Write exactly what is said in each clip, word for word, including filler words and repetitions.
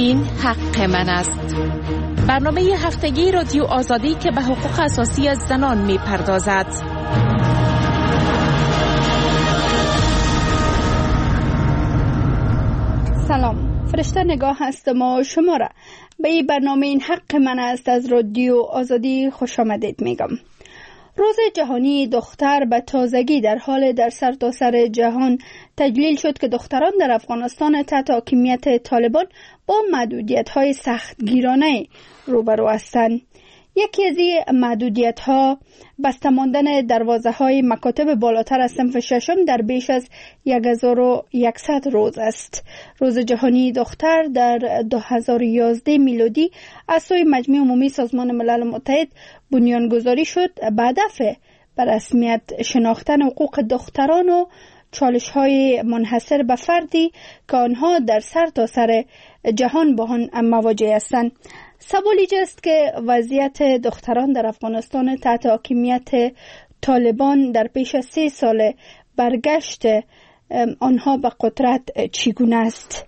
این حق من است. برنامه هفتگی رادیو آزادی که به حقوق اساسی زنان می پردازد. سلام، فرشته نگاه هستم و شما را به این برنامه این حق من است از رادیو آزادی خوش آمدید میگم. روز جهانی دختر به تازگی در حال در سرتاسر جهان تجلیل شد که دختران در افغانستان تحت حاکمیت طالبان با محدودیت‌های سختگیرانه روبرو هستند. یکی از این محدودیت‌ها بسته ماندن دروازه‌های مکاتب بالاتر از صنف ششم در بیش از هزار و صد روز است. روز جهانی دختر در دو هزار و یازده میلادی از سوی مجمع عمومی سازمان ملل متحد بنیانگذاری شد به هدف به رسمیت شناختن حقوق دختران و چالش‌های منحصر به فردی که آنها در سرتاسر جهان با آن مواجه هستند. سوال ایجاد است که وضعیت دختران در افغانستان تحت حاکمیت طالبان در پیش از سه سال برگشت آنها به قدرت چگونه است؟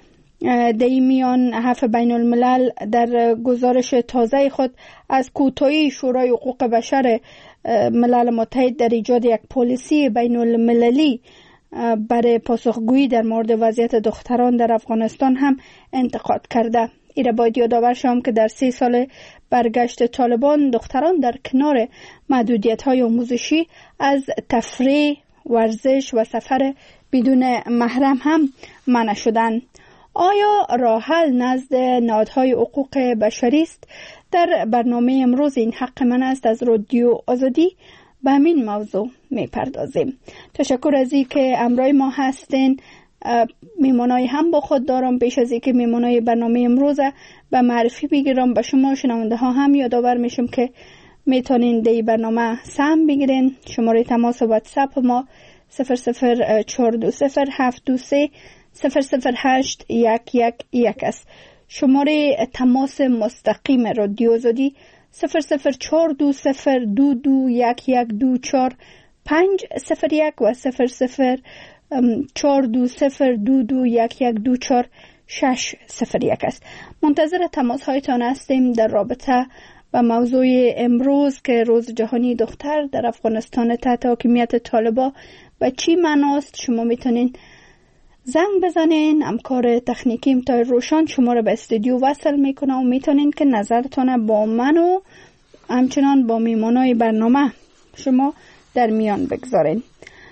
در این میان حرف بین الملل در گزارش تازه خود از کوتاهی شورای حقوق بشر ملل متحد در ایجاد یک پالیسی بین المللی برای پاسخگویی در مورد وضعیت دختران در افغانستان هم انتقاد کرده. ایره باید یادآور شوم که در سی سال برگشت طالبان دختران در کنار محدودیت‌های آموزشی از تفریح، ورزش و سفر بدون محرم هم منع شدند. آیا راه حل نزد نهادهای حقوق بشری است؟ در برنامه امروز این حق من است از رادیو آزادی به همین موضوع میپردازیم. تشکر از این که همراه ما هستین. میمونای هم با خود دارم. پیش از اینکه میمونای برنامه امروز به معرفی بگیرم به شما شنونده ها هم یادآور میشم که میتونین دی برنامه سهم بگیرین. شماره تماس واتساپ ما صفر صفر چهار دو صفر هفت دو سه صفر صفر هشت یک یک یک است. شماره تماس مستقیم رادیو آزادی صفر صفر چهار دو صفر دو دو یک یک دو چهار پنج صفر یک و صفر صفر چهار دو صفر دو دو یک یک دو چهار شش صفر یک است. منتظر تماس هایتان هستیم در رابطه با موضوع امروز که روز جهانی دختر در افغانستان تحت حاکمیت طالبان و چی معناست. شما میتونین زنگ بزنین. همکار تکنیکی امتای روشان شما را به استودیو وصل میکنه و میتونین که نظرتان با من و همچنان با میمانای برنامه شما در میان بگذارین.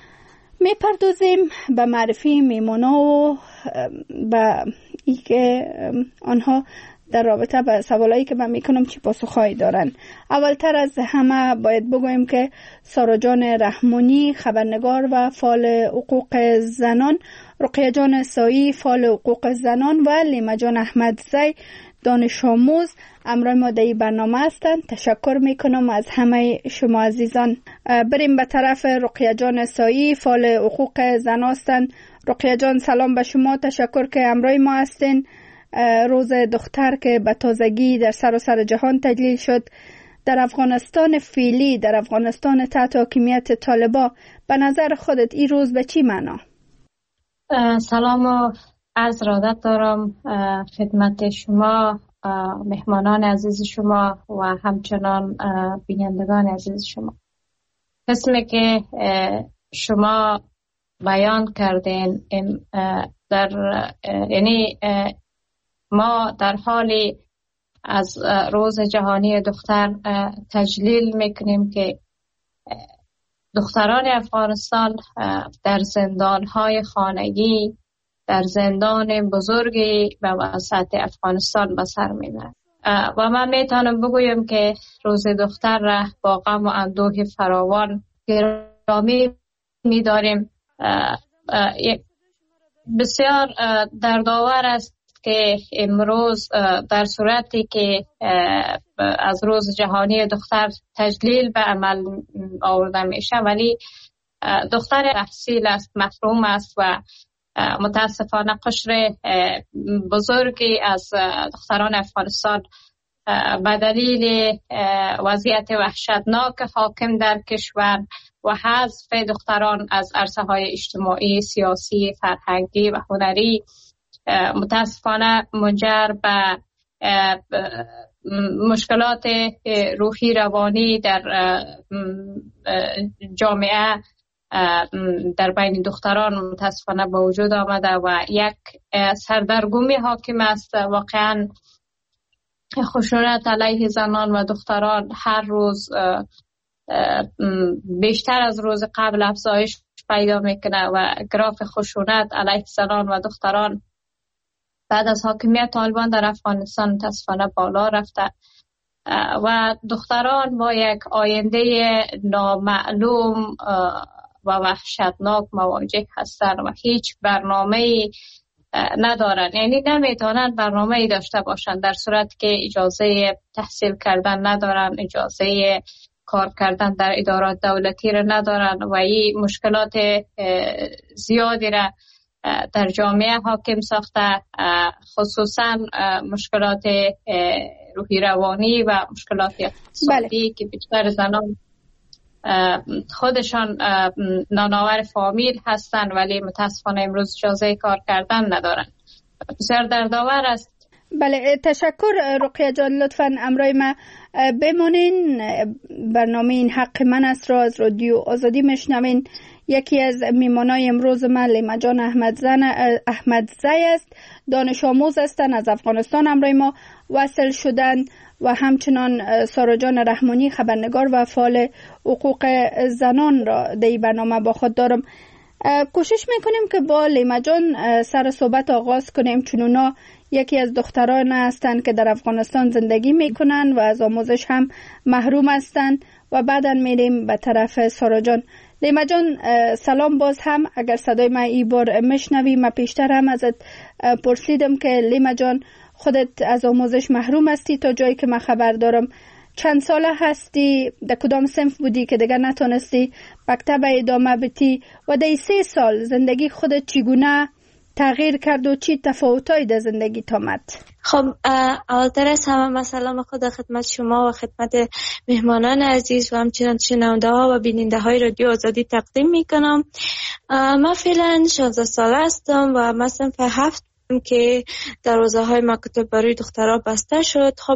می پردازیم به معرفی میمونا و به ای که آنها در رابطه با سوالایی که من میکنم چی پاسخهایی دارن. اولتر از همه باید بگویم که سارا جان رحمانی خبرنگار و فعال حقوق زنان، رقیه جان سایی فعال حقوق زنان و لیما جان احمدزی دانش آموز امروز ما در این برنامه هستند. تشکر میکنم از همه شما عزیزان. بریم به طرف رقیه جان سایی فعال حقوق زن هستند. رقیه جان سلام به شما. تشکر که امروز ما هستین. روز دختر که به تازگی در سراسر جهان تجلیل شد در افغانستان فعلی، در افغانستان تحت حاکمیت طالبان، به نظر خودت این روز به چی معنا؟ سلام و عرض ارادت دارم خدمت شما، مهمانان عزیز شما و همچنان بینندگان عزیز شما. قسمی که شما بیان کردین در یعنی ما در حالی از روز جهانی دختر تجلیل میکنیم که دختران افغانستان در زندانهای خانگی، در زندان بزرگی به وسط افغانستان به سر میبرند و من میتونم بگویم که روز دختر را با غم و اندوه فراوان گرامی میداریم. بسیار دردآور است که امروز در صورتی که از روز جهانی دختر تجلیل به عمل آورده میشه ولی دختر تحصیل است، محروم است و متاسفانه قشر بزرگی از دختران افغانستان به دلیل وضعیت وحشتناک حاکم در کشور و حذف دختران از عرصه‌های اجتماعی، سیاسی، فرهنگی و هنری متاسفانه منجر به مشکلات روحی روانی در جامعه در بین دختران متاسفانه به وجود آمده و یک سردرگمی حاکم است. واقعا خشونت علیه زنان و دختران هر روز بیشتر از روز قبل افزایش پیدا میکنه و گراف خشونت علیه زنان و دختران بعد از حاکمیت طالبان در افغانستان متاسفانه بالا رفته و دختران با یک آینده نامعلوم و وحشتناک مواجه هستند و هیچ برنامه‌ای ندارن، یعنی نمیتونن برنامه‌ای داشته باشن در صورت که اجازه تحصیل کردن ندارن، اجازه کار کردن در ادارات دولتی را ندارن و این مشکلات زیادی را در جامعه حاکم ساخته، خصوصا مشکلات روحی روانی و مشکلات اقتصادی بله. که بیشتر زنان خودشان نانآور فامیل هستند ولی متاسفانه امروز اجازه کار کردن ندارن. بسیار دردآور است. بله تشکر رقیه جان، لطفاً امرای ما بمانین. برنامه این حق من است را از رادیو آزادی میشنوین. یکی از میمانای امروز من لیما جان احمدزن احمدزی است، دانش آموز هستند، از افغانستان امرای ما وصل شدن و همچنان سارا جان رحمانی خبرنگار و فعال حقوق زنان را در این برنامه با خود دارم. کوشش میکنیم که با لیما جان سر صحبت آغاز کنیم چون اونا یکی از دختران هستند که در افغانستان زندگی میکنن و از آموزش هم محروم هستند و بعدا میریم به طرف سارا جان. لیما جان سلام. باز هم اگر صدای من ای بار میشنوی، من پیشتر هم ازت پرسیدم که لیما جان خودت از آموزش محروم هستی تا جایی که من خبر دارم. چند ساله هستی؟ در کدام صنف بودی که دیگر نتونستی مکتب ادامه بدی و در سه سال زندگی خودت چگونه تغییر کرد و چی تفاوتایی در زندگی آمد؟ خب اولتر از همه من سلام خود خدمت شما و خدمت مهمانان عزیز و همچنان شنونده ها و بیننده های رادیو آزادی تقدیم می کنم. من فعلا شانزده ساله هستم و من صنف هفت که دروازه های مکتب برای دخترها بسته شد. خب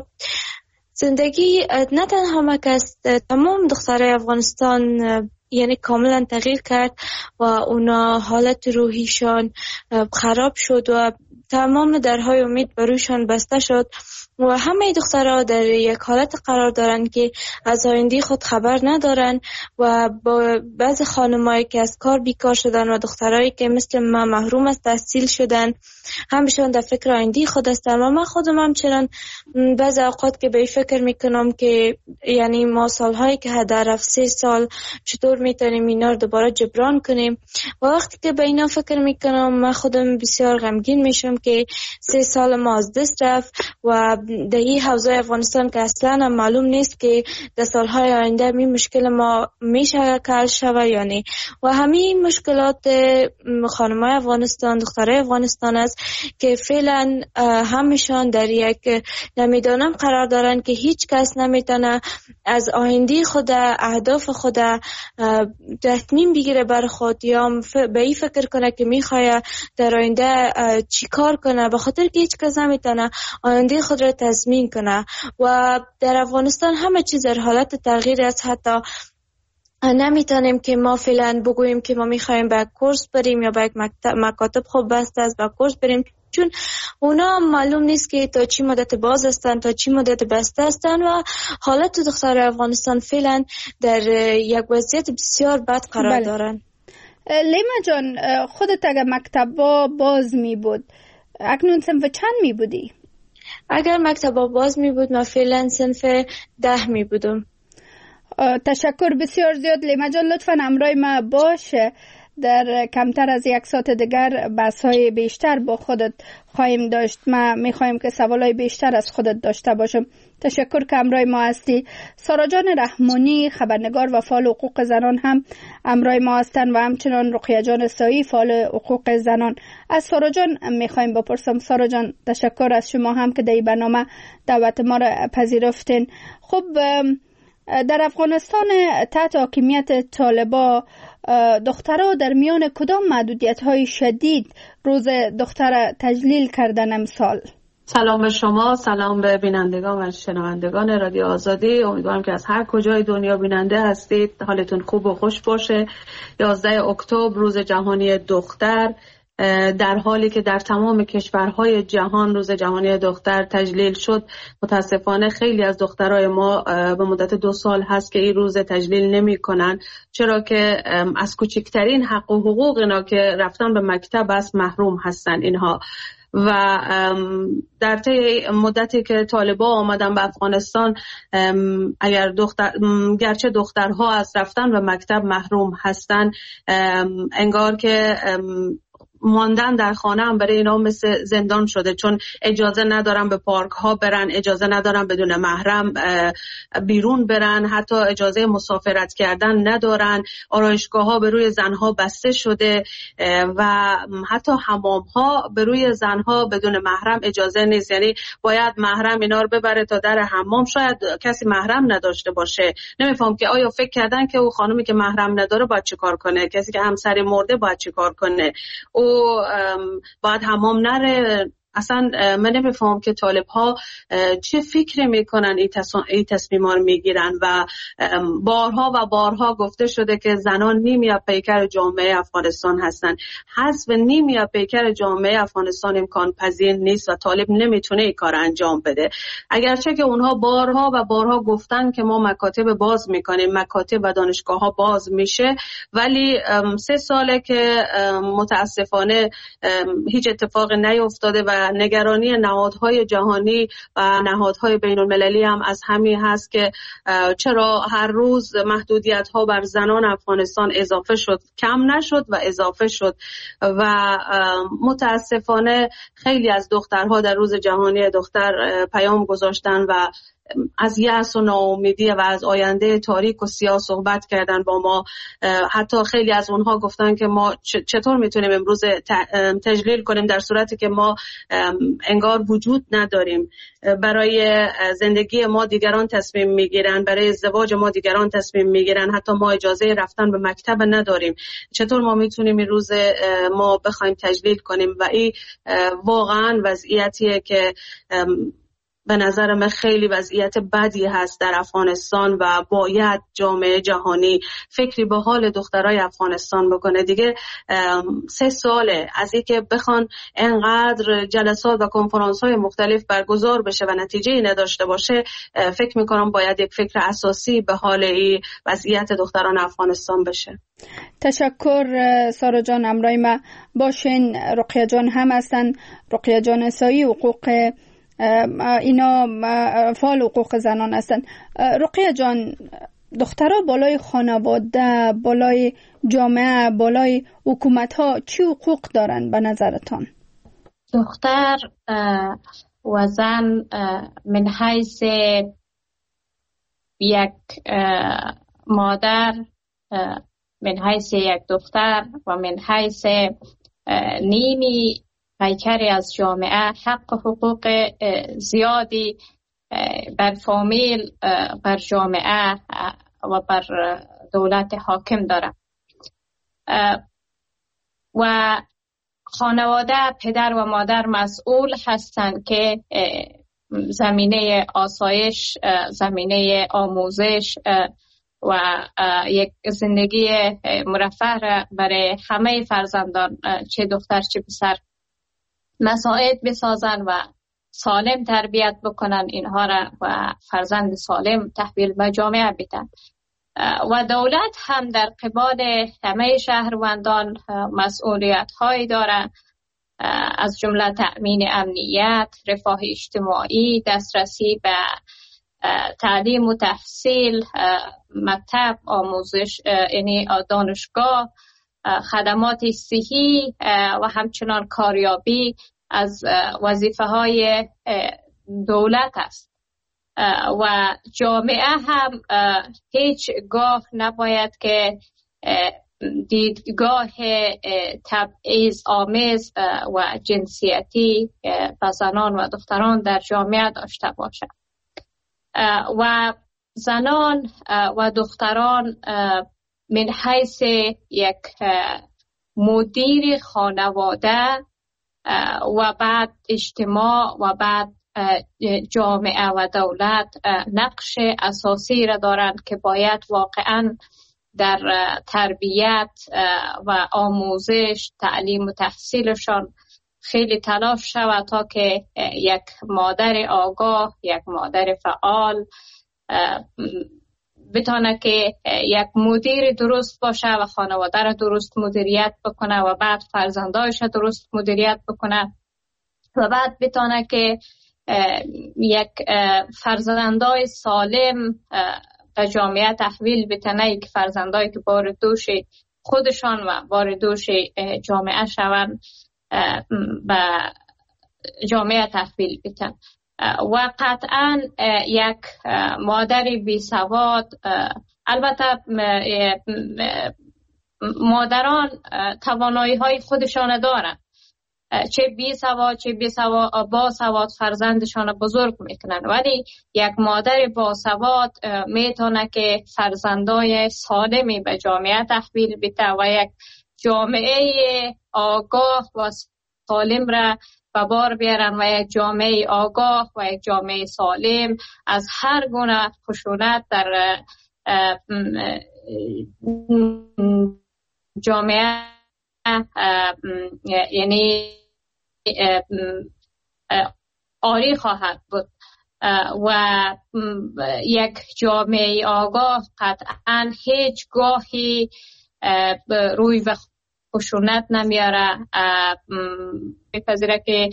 زندگی نه تنها مکست تمام دخترای افغانستان یعنی کاملا تغییر کرد و اونا حالت روحیشان خراب شد و تمام درهای امید بروشان بسته شد و همه دخترها در یک حالت قرار دارن که از آینده خود خبر ندارن و با بعض خانمایی که از کار بیکار شدن و دخترایی که مثل من محروم از تحصیل شدن همشون در فکر آینده خود هستن و من خودم همچنان بعض اوقات که به این فکر میکنم که یعنی ما سالهایی که هدر رفت سه سال چطور میتونیم اینا رو دوباره جبران کنیم و وقتی که به اینا فکر میکنم من خودم بسیار غمگین میشم که سه سال ما از دست رفت و در این حوزه افغانستان که اصلا معلوم نیست که در سالهای آینده می مشکل ما میشه کل شوه یا نه و همین مشکلات خانمای افغانستان دخترای افغانستان است که فعلا همشان در یک نمیدانم قرار دارن که هیچ کس نمیتونه از آینده خود اهداف خود تصمیم بگیره بر خود یا به این فکر کنه که میخواه در آینده چی کار کنه به خاطر که هیچ کس نمیتونه آینده خود را تضمین کنه و در افغانستان همه چیز در حالت تغییر است. حتی نمیتونیم که ما فعلا بگوییم که ما میخوایم به کورس بریم یا به یک مکاتب خوب بسته است به کورس بریم چون اونا معلوم نیست که تا چی مدت باز هستن تا چی مدت بسته هستن و حالت دختر افغانستان فعلا در یک وضعیت بسیار بد قرار بله. دارن. لیما جان خودت اگر مکتب باز می بود اکنون صنف چند می بودی؟ اگر مکتب باز می بود من فعلا صنف ده می بودم. تشکر بسیار زیاد لیما جان، لطفا همراه ما باشه. در کمتر از یک ساعت دیگر بحث‌های بیشتر با خودت خواهیم داشت. ما می‌خوایم که سوالای بیشتر از خودت داشته باشم. تشکر که همراه ما هستی. سارا جان رحمانی خبرنگار و فعال حقوق زنان هم همراه ما هستند و همچنان رقیه جان سایی فعال حقوق زنان. از سارا جان می‌خوایم بپرسم. سارا جان تشکر از شما هم که در این برنامه دعوت ما را پذیرفتین. خب در افغانستان تحت حاکمیت طالبا دخترها در میان کدام محدودیت‌های شدید روز دختر تجلیل کردن امسال؟ سلام به شما، سلام به بینندگان و شنوندگان رادیو آزادی. امیدوارم که از هر کجای دنیا بیننده هستید حالتون خوب و خوش باشه. یازده اکتبر روز جهانی دختر، در حالی که در تمام کشورهای جهان روز جهانی دختر تجلیل شد، متاسفانه خیلی از دخترای ما به مدت دو سال هست که این روز تجلیل نمی کنن، چرا که از کوچکترین حق و حقوق اینا که رفتن به مکتب است محروم هستن اینها. و در طی مدتی که طالبا آمدن به افغانستان، اگر دختر گرچه دخترها از رفتن به مکتب محروم هستن، انگار که ماندن در خانه هم برای اینا مثل زندان شده، چون اجازه ندارن به پارک ها برن، اجازه ندارن بدون محرم بیرون برن، حتی اجازه مسافرت کردن ندارن، آرایشگاه ها به روی زنها بسته شده و حتی حمام ها به روی زنها بدون محرم اجازه نیست. یعنی باید محرم اینا رو ببره تا در حمام، شاید کسی محرم نداشته باشه. نمیفهم که آیا فکر کردن که او خانومی که محرم نداره باید چه کار کنه، کسی که همسری مرده باید چه کار کنه، او باید حمام نره. اصلا من نمیفهم که طالب ها چه فکر میکنن این تصمیم ها رو میگیرن. و بارها و بارها گفته شده که زنان نیمی از پیکر جامعه افغانستان هستن. حذف نیمی از پیکر جامعه افغانستان امکان پذیر نیست و طالب نمیتونه این کار انجام بده. اگرچه که اونها بارها و بارها گفتن که ما مکاتب باز میکنیم، مکاتب و دانشگاه ها باز میشه، ولی سه ساله که متاسفانه هیچ اتفاق نیفتاده و نگرانی نهادهای جهانی و نهادهای بین المللی هم از همین هست که چرا هر روز محدودیت ها بر زنان افغانستان اضافه شد، کم نشد و اضافه شد. و متاسفانه خیلی از دخترها در روز جهانی دختر پیام گذاشتن و از یأس و ناامیدی و از آینده تاریک و سیاه صحبت کردن با ما. حتی خیلی از اونها گفتن که ما چطور میتونیم امروز تجلیل کنیم در صورتی که ما انگار وجود نداریم. برای زندگی ما دیگران تصمیم میگیرن، برای ازدواج ما دیگران تصمیم میگیرن، حتی ما اجازه رفتن به مکتب نداریم. چطور ما میتونیم این روز ما بخوایم تجلیل کنیم؟ و این واقعا وضعیتیه که به نظر من خیلی وضعیت بدی هست در افغانستان و باید جامعه جهانی فکری به حال دخترای افغانستان بکنه. دیگه سه ساله از اینکه بخوان انقدر جلسات و کنفرانس های مختلف برگزار بشه و نتیجه نداشته باشه. فکر میکنم باید یک فکر اساسی به حال این وضعیت دختران افغانستان بشه. تشکر سارا جان. امرای ما باشین رقیه جان هم هستن، رقیه جان سایی حقوق اینا فعال حقوق زنان هستن. رقیه جان، دخترها بالای خانواده، بالای جامعه، بالای حکومت ها چی حقوق دارن به نظرتان؟ دختر و زن من حیث یک مادر، من حیث یک دختر و من حیث نیمی پیکری از جامعه حق و حقوق زیادی بر فامیل، بر جامعه و بر دولت حاکم دارد. و خانواده، پدر و مادر مسئول هستند که زمینه آسایش، زمینه آموزش و یک زندگی مرفه برای همه فرزندان، چه دختر چه پسر، مساعد بسازن و سالم تربیت بکنن اینها را و فرزند سالم تحویل به جامعه بدن. و دولت هم در قبال همه شهروندان مسئولیت هایی داره، از جمله تأمین امنیت، رفاه اجتماعی، دسترسی به تعلیم و تحصیل، مکتب، آموزش یعنی دانشگاه، خدمات صحی و همچنان کاریابی از وظیفه های دولت است. و جامعه هم هیچ گاه نباید که دیدگاه تبعیض آمیز و جنسیتی به زنان و دختران در جامعه داشته باشد. و زنان و دختران من حیث یک مدیر خانواده و بعد اجتماع و بعد جامعه و دولت نقش اساسی را دارند که باید واقعا در تربیت و آموزش، تعلیم و تحصیلشان خیلی تلاش شود تا که یک مادر آگاه، یک مادر فعال بتونه که یک مدیر درست باشه و خانواده را درست مدیریت بکنه و بعد فرزندایش را درست مدیریت بکنه و بعد بتونه که یک فرزندای سالم به جامعه تحویل بتونه، که فرزندایی که بار دوش خودشان و بار دوش جامعه شوند به جامعه تحویل بتن. و قطعا یک مادر بی سواد، البته مادران توانایی های خودشان دارند، چه بی سواد چه بی سواد با سواد فرزندشان بزرگ میکنن، ولی یک مادر با سواد میتونه که فرزندای سالمی به جامعه تحویل بده و یک جامعه آگاه و سالم را به بار بیارن و یک جامعه آگاه و یک جامعه سالم از هر گونه خشونت در جامعه یعنی عاری خواهد بود و یک جامعه آگاه قطعا هیچ گاهی روی و خشونت نمیاره، بپذیره که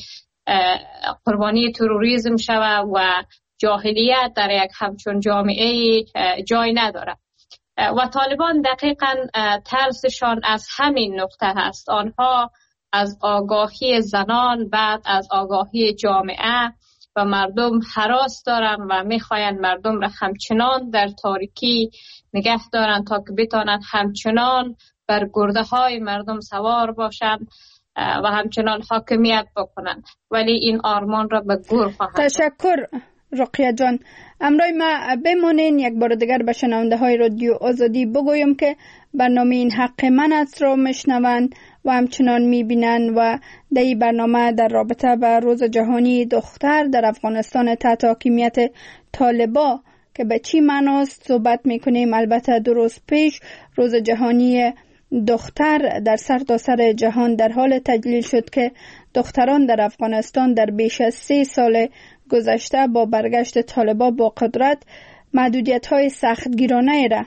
قربانی تروریسم شود و جاهلیت در یک همچون جامعه جای نداره. و طالبان دقیقاً ترسشان از همین نقطه هست. آنها از آگاهی زنان، بعد از آگاهی جامعه و مردم هراس دارن و میخواین مردم را همچنان در تاریکی نگه دارن تا که بتانند همچنان بر گرده های مردم سوار باشند و همچنان حاکمیت بکنند، ولی این آرمان را به گور خواهند. تشکر رقیه جان. امروز ما بمونین یک بار دیگر به شنونده های رادیو آزادی بگویم که برنامه این حق من است را میشنوند و همچنان میبینن و در این برنامه در رابطه به روز جهانی دختر در افغانستان تحت حاکمیت طالبا که به چی معناست صحبت میکنیم. البته دو روز پیش روز جهانی دختر در سرتاسر جهان در حال تجلیل شد که دختران در افغانستان در بیش از سه سال گذشته با برگشت طالبا با قدرت محدودیت‌های سختگیرانه را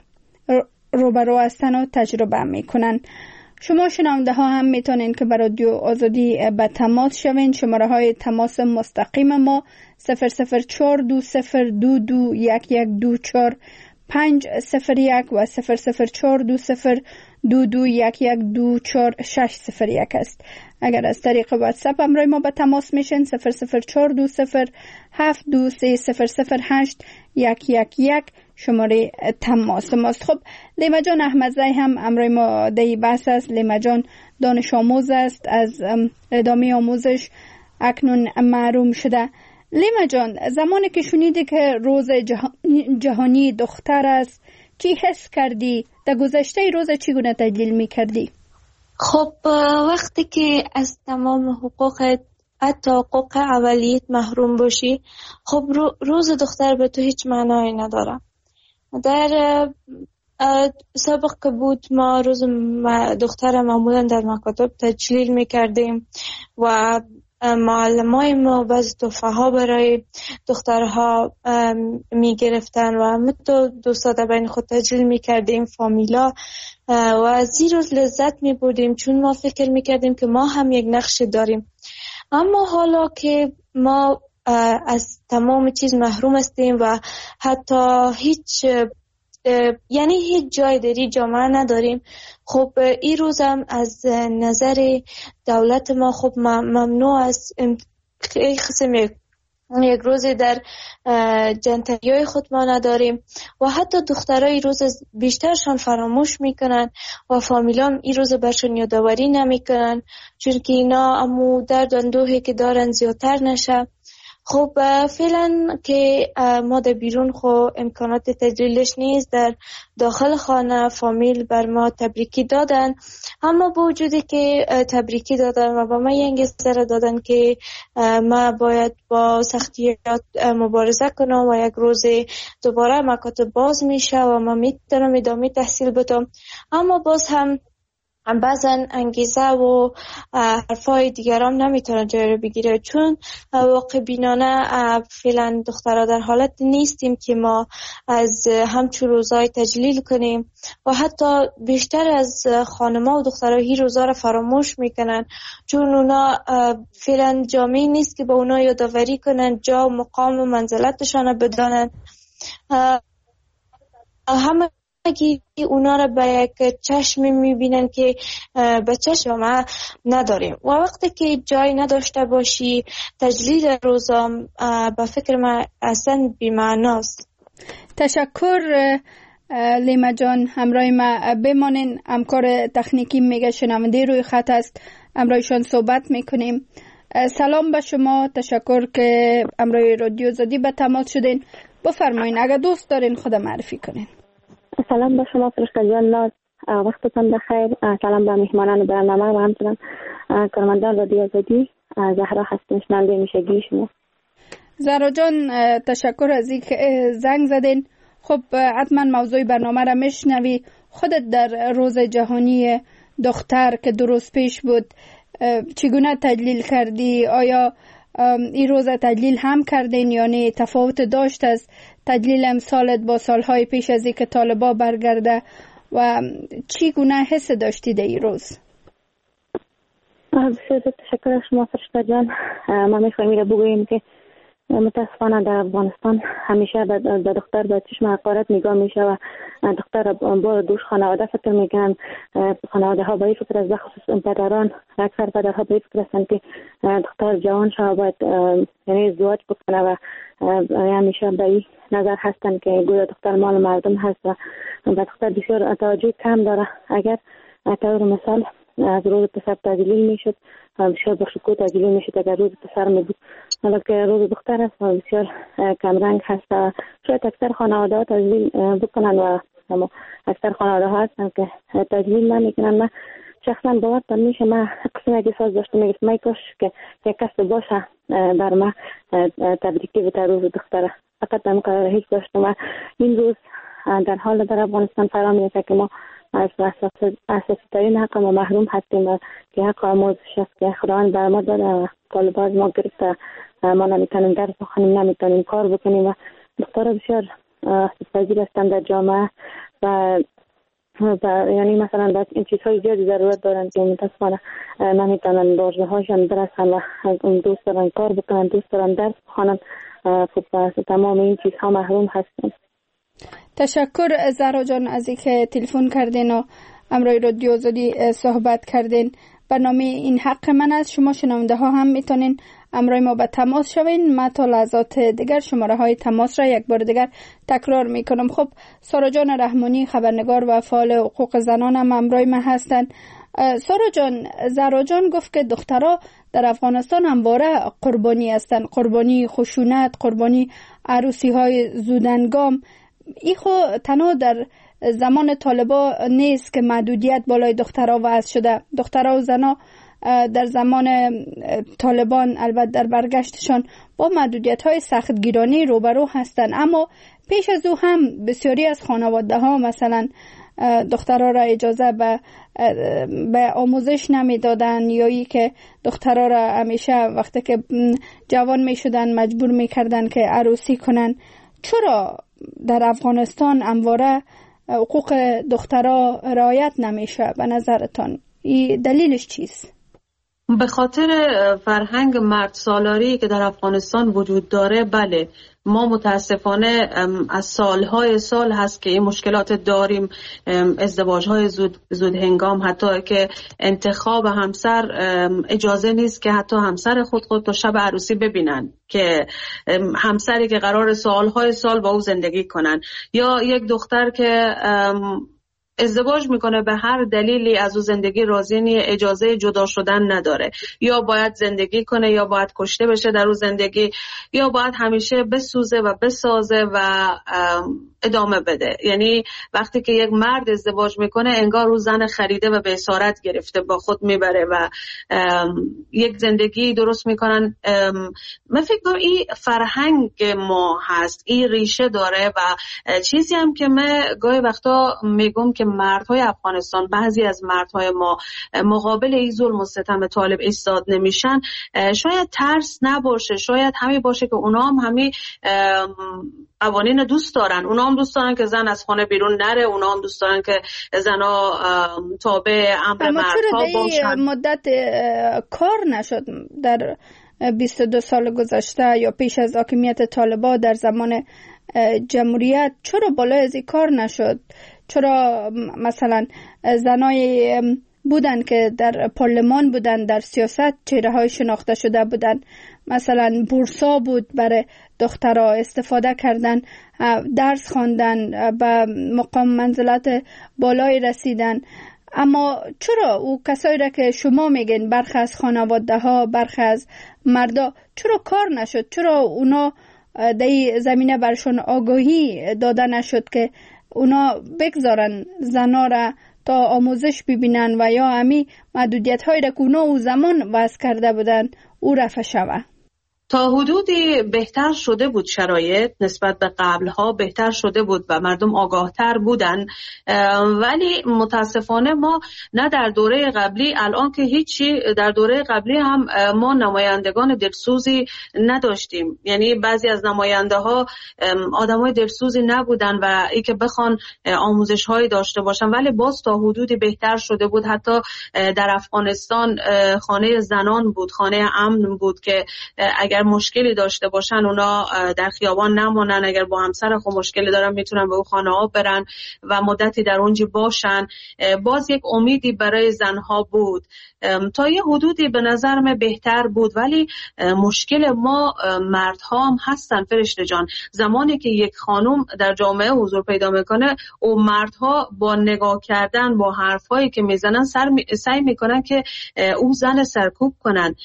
روبرو هستند و تجربه میکنند. شما شنونده ها هم میتونین که بر رادیو آزادی به تماس شوین. شماره های تماس مستقیم ما صفر صفر چهار دو صفر دو دو یک یک دو چهار پنج صفر یک و صفر صفر چهار دو صفر دو دو یک یک دو چهار شش صفر یک است. اگر از طریق واتساپ همراه ما به تماس میشن صفر صفر چهار دو صفر هفت دو سه صفر صفر هشت یک یک یک شماره تماس ماست. خب لیما جان احمدزی هم همراه ما در بحث است. لیما جان دانش آموز است، از ادامه آموزش اکنون محروم شده. لیما جان، زمانی که شنیدی که روز جهانی دختر است چی حس کردی؟ در گذشته روز چگونه تجلیل می کردی؟ خب وقتی که از تمام حقوق حتی حقوق اولیت محروم باشی، خب روز دختر به تو هیچ معنایی نداره. در سابق که بود ما روز دختر معمولا در مکاتب تجلیل می کردیم و معلمای ما بعض تحفه ها برای دخترها می گرفتن و متو دوستاده بین خود تجلیل می کردیم فامیلا و از این روز لذت می بردیم، چون ما فکر می کردیم که ما هم یک نقش داریم. اما حالا که ما از تمام چیز محروم هستیم و حتی هیچ یعنی هیچ جای داری جامعه نداریم، خب این روز هم از نظر دولت ما خب ممنوع است. این قسم یک یک روزی در جنتریای خود ما نداریم و حتی دخترای روز بیشترشان فراموش میکنن و فامیلام این روز برشان یادآوری نمیکنن، چون که اینا امو درد و اندوهی که دارن زیادتر نشه. خب فعلا که ما در بیرون خو امکانات تجلیلش نیست، در داخل خانه فامیل بر ما تبریکی دادن، اما با وجودی که تبریکی دادن و با ما انگیزه دادن که ما باید با سختیات مبارزه کنم و یک روز دوباره مکاتب باز میشه و ما میتونم ادامه تحصیل بدم، اما باز هم بعضا انگیزه و حرفای دیگران نمیتونه جای رو بگیره، چون واقع بینانه فعلا دخترها در حالت نیستیم که ما از همچون روزای تجلیل کنیم و حتی بیشتر از خانم‌ها و دخترها هی روزا رو فراموش میکنن، چون اونا فعلا جامعه نیست که با اونا یادآوری کنن جا و مقام و منزلتشان بدانن. همه که اونا را به یک چشم میبینن که به چشم ما نداریم و وقتی که جای نداشته باشی تجلیل روزام به فکر ما اصلا بی‌معناست. تشکر لیما جان، همراه ما بمانین. همکار تکنیکی میگه شنونده روی خط است، همراهشان صحبت میکنیم. سلام به شما، تشکر که همراه رادیو آزادی به تماس شدین. بفرمایین اگر دوست دارین خود معرفی کنین. سلام به شما فرشته جان ناز، وقتتان بخیر. سلام به مهمانان برنامه و همچنان کارمندان رادیو آزادی. زهرا هستم، شنونده میشگی شما. زهرا جان تشکر از اینکه زنگ زدین. خب حتما موضوع برنامه را میشنوی. خودت در روز جهانی دختر که دو روز پیش بود چگونه تجلیل کردی؟ آیا این روز تجلیل هم کردین یا نه؟ تفاوت داشت از تجلیل امسالت با سالهای پیش از اینکه طالبا برگرده و چگونه حس داشتی در این روز؟ بسیار تشکر از شما فرشته جان. ما میخوایم این رو بگوییم که متاسفانه در افغانستان همیشه به دختر به چشم حقارت نگاه میشه و دختر با دوش خانواده فکر میکنن. خانواده ها به این فکر از بخصوص پدران، اکثر پدرها به این فکر هستند که دختر جوان شده باید یعنی ازدواج بکنه و همیشه به این نظر هستند که گویا دختر مال مردم هست و به دختر بسیار توجه کم داره. اگر طور مثال از روز پسر تجلیل میشد بسیار با شکوه تجلیل میشد اگر روز پسر می بود، حالا که روز دختر است و بسیار کمرنگ هست و شاید اکثر خانواده ها تجلیل بکنن و اکثر خانواده ها هستن که تجلیل نمیکنن. من شخصا باورتم میشه من قسم اگه ساز داشته میگفت من کاش که یک کس باشه بر من تبریکی بده روز دختره، فقط هم قرار هیچ داشته و این روز در حال در افغانستان فرا میرسه که ما از اساسی ترین حق ما محروم هستیم و که حق آموزش است که خداوند بر ما داده و طالب از ما گرفته. ما نمیتونیم درس بخونیم، نمیتونیم کار بکنیم و دخترها بسیار پذیر هستند در جامعه و و یعنی مثلا باید این چیزهای زیادی ضرورت دارن که متاسفانه نمیتونن واژه هاشون برسن و دوست دارن کار بکنن، دوست دارن درس بخونن. خب تمام این چیزها محروم هستن. تشکر زهرا جان از اینکه تلفن کردین و همراه رادیو آزادی صحبت کردین. برنامه این حق من است. شما شنونده ها هم میتونین همراه ما به تماس شوین. من تا لحظات دیگر شماره های تماس را یک بار دیگر تکرار میکنم. خب سارا جان رحمانی خبرنگار و فعال حقوق زنان هم همراه ما هستن. سارا جان، زهرا جان گفت که دخترها در افغانستان همواره قربانی هستند، قربانی خشونت، قربانی عروسی های زودنگام. این خو تنها در زمان طالبا نیست که محدودیت بالای دخترها وضع شده. دخترها و زنها در زمان طالبان البته در برگشتشان با محدودیت های سخت گیرانی روبرو هستند، اما پیش از او هم بسیاری از خانواده ها مثلا دخترها را اجازه به, به آموزش نمی دادن یا ای که دخترها را همیشه وقتی که جوان می شدن مجبور می کردن که عروسی کنن. چرا در افغانستان همواره حقوق دخترها رعایت نمیشه به نظرتان؟ این دلیلش چیست؟ به خاطر فرهنگ مرد سالاری که در افغانستان وجود داره. بله، ما متاسفانه از سالهای سال هست که این مشکلات داریم. ازدواجهای زود, زود هنگام، حتی که انتخاب همسر اجازه نیست که حتی همسر خود خود تا شب عروسی ببینن، که همسری که قرار سالهای سال با او زندگی کنن، یا یک دختر که ازدواج میکنه به هر دلیلی از او زندگی راضی نیه، اجازه جدا شدن نداره، یا باید زندگی کنه یا باید کشته بشه در او زندگی، یا باید همیشه بسوزه و بسازه و ادامه بده. یعنی وقتی که یک مرد ازدواج میکنه انگار او زن خریده و به اسارت گرفته با خود میبره و یک زندگی درست میکنن. من فکر کنم این فرهنگ ما هست، این ریشه داره و چیزی هم که من گاهی وقتا میگم که مردهای افغانستان، بعضی از مردهای ما مقابل این ظلم و ستم طالب ایستاد نمیشن، شاید ترس نباشه، شاید همین باشه که اونا هم همین قوانین دوست دارن، اونا هم دوست دارن که زن از خانه بیرون نره، اونا هم دوست دارن که زنها تابع امر مردها باشن. مدت کار نشد در بیست و دو سال گذشته یا پیش از حاکمیت طالبان در زمان جمهوریت، چرا بالای از این کار نشد؟ چرا مثلا زنای بودن که در پارلمان بودن، در سیاست چهره های شناخته شده بودن، مثلا بورسا بود برای دخترها، استفاده کردن، درس خواندن، به مقام منزلت بالای رسیدن. اما چرا او کسایی را که شما میگین برخی از خانواده ها، برخی از مردا، چرا کار نشد؟ چرا اونا در زمینه برشون آگاهی داده نشد که اونا بگذارن زنا را تا آموزش ببینن و یا همی محدودیت هایی را که اونا او زمان وضع کرده بودن او رفع شوه؟ تا حدودی بهتر شده بود، شرایط نسبت به قبلها بهتر شده بود و مردم آگاهتر بودن، ولی متاسفانه ما نه در دوره قبلی، الان که هیچی، در دوره قبلی هم ما نمایندگان دلسوزی نداشتیم. یعنی بعضی از نماینده ها آدمای دلسوزی نبودن و ای که بخوان آموزش هایی داشته باشن، ولی باز تا حدودی بهتر شده بود. حتی در افغانستان خانه زنان بود، خانه امن بود که اگر مشکلی داشته باشن اونا در خیابان نمونن، اگر با همسر خود مشکلی دارن میتونن به اون خانه ها برن و مدتی در اونجا باشن. باز یک امیدی برای زنها بود. تا یه حدودی به نظر من بهتر بود، ولی مشکل ما مردها هم هستن فرشته جان. زمانی که یک خانم در جامعه حضور پیدا میکنه، او مردها با نگاه کردن، با حرفایی که میزنن سعی میکنن که او زن سرکوب کنن.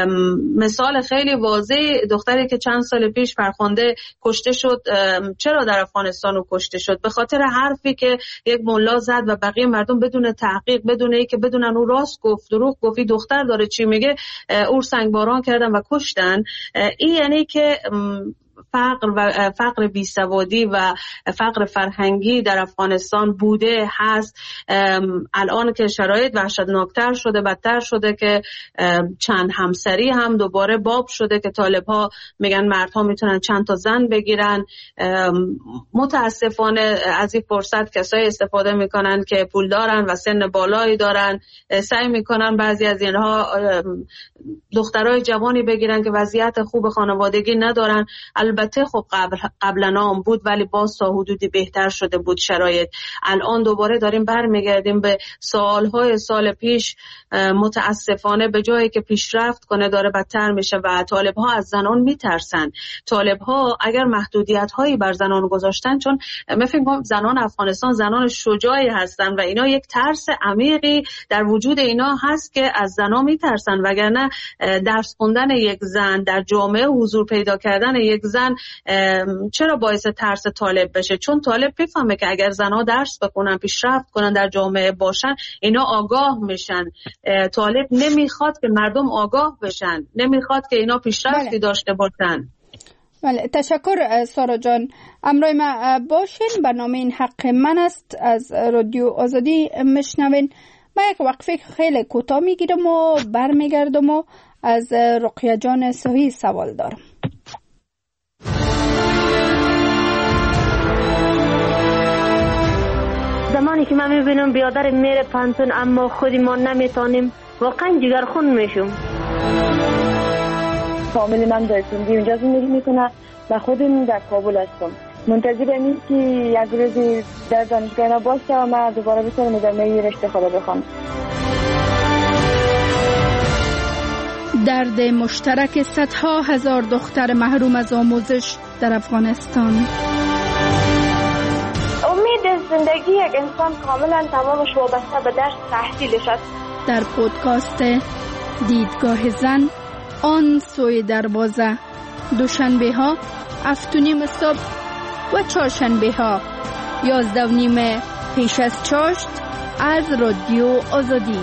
مثال خیلی واضح، دختری که چند سال پیش فرخنده کشته شد، چرا در افغانستان او کشته شد؟ به خاطر حرفی که یک ملا زد و بقیه مردم بدون تحقیق، بدون اینکه بدونن او راست گفت دروغ گفت، دختر داره چی میگه، او سنگباران کردن و کشتن. این یعنی که فقر و فقر بیسوادی و فقر فرهنگی در افغانستان بوده هست. الان که شرایط وحشتناکتر شده، بدتر شده که چند همسری هم دوباره باب شده که طالب ها میگن مردها میتونن چند تا زن بگیرن. متاسفانه از این فرصت کسایی استفاده میکنن که پول دارن و سن بالایی دارن، سعی میکنن بعضی از اینها دخترای جوانی بگیرن که وضعیت خوب خانوادگی ندارن. البته خب قبل قبلا هم بود، ولی باز تا حدودی بهتر شده بود شرایط. الان دوباره داریم برمیگردیم به سالهای سال پیش. متاسفانه به جایی که پیشرفت کنه داره بدتر میشه و طالب ها از زنان میترسن. طالب ها اگر محدودیت هایی بر زنان گذاشتن، چون من فکر کنم زنان افغانستان زنان شجاعی هستن و اینا یک ترس عمیقی در وجود اینا هست که از زنان میترسن، وگرنه درس خوندن یک زن، در جامعه حضور پیدا کردن یک زن چرا باعث ترس طالب بشه؟ چون طالب میفهمه که اگر زنها درس بخونن، پیشرفت کنن، در جامعه باشن، اینا آگاه میشن. طالب نمیخواد که مردم آگاه بشن، نمیخواد که اینا پیشرفتی بله. داشته باشن. بله، تشکر سارا جان. امروی ما باشین. برنامه این حق من است از رادیو آزادی میشنوین. ما یک وقفه خیلی کوتاه میگیرم و برمیگردم و از رقیه جان صحیح سوال دارم. زمانی که من میبینم بیادر میره پانتون اما خودی ما نمیتونیم، واقعا جگرخون میشم. فامیلی من در سندی اونجا زندگی میکنه و خودم در کابل هستم. منتظرم این که یک روزی در دانشگاه اینا باشه و من دوباره بتونم ادامه رشته خود بخوام. درد مشترک صدها هزار دختر محروم از آموزش در افغانستان. امید است زندگی یک انسان کاملا تمامش وابسته به درس تحصیلش است. در پودکاست دیدگاه زن آن سوی دروازه، دوشنبه ها هفت و نیم صبح و چهارشنبه ها یازده و نیم پیش از چاشت از رادیو آزادی.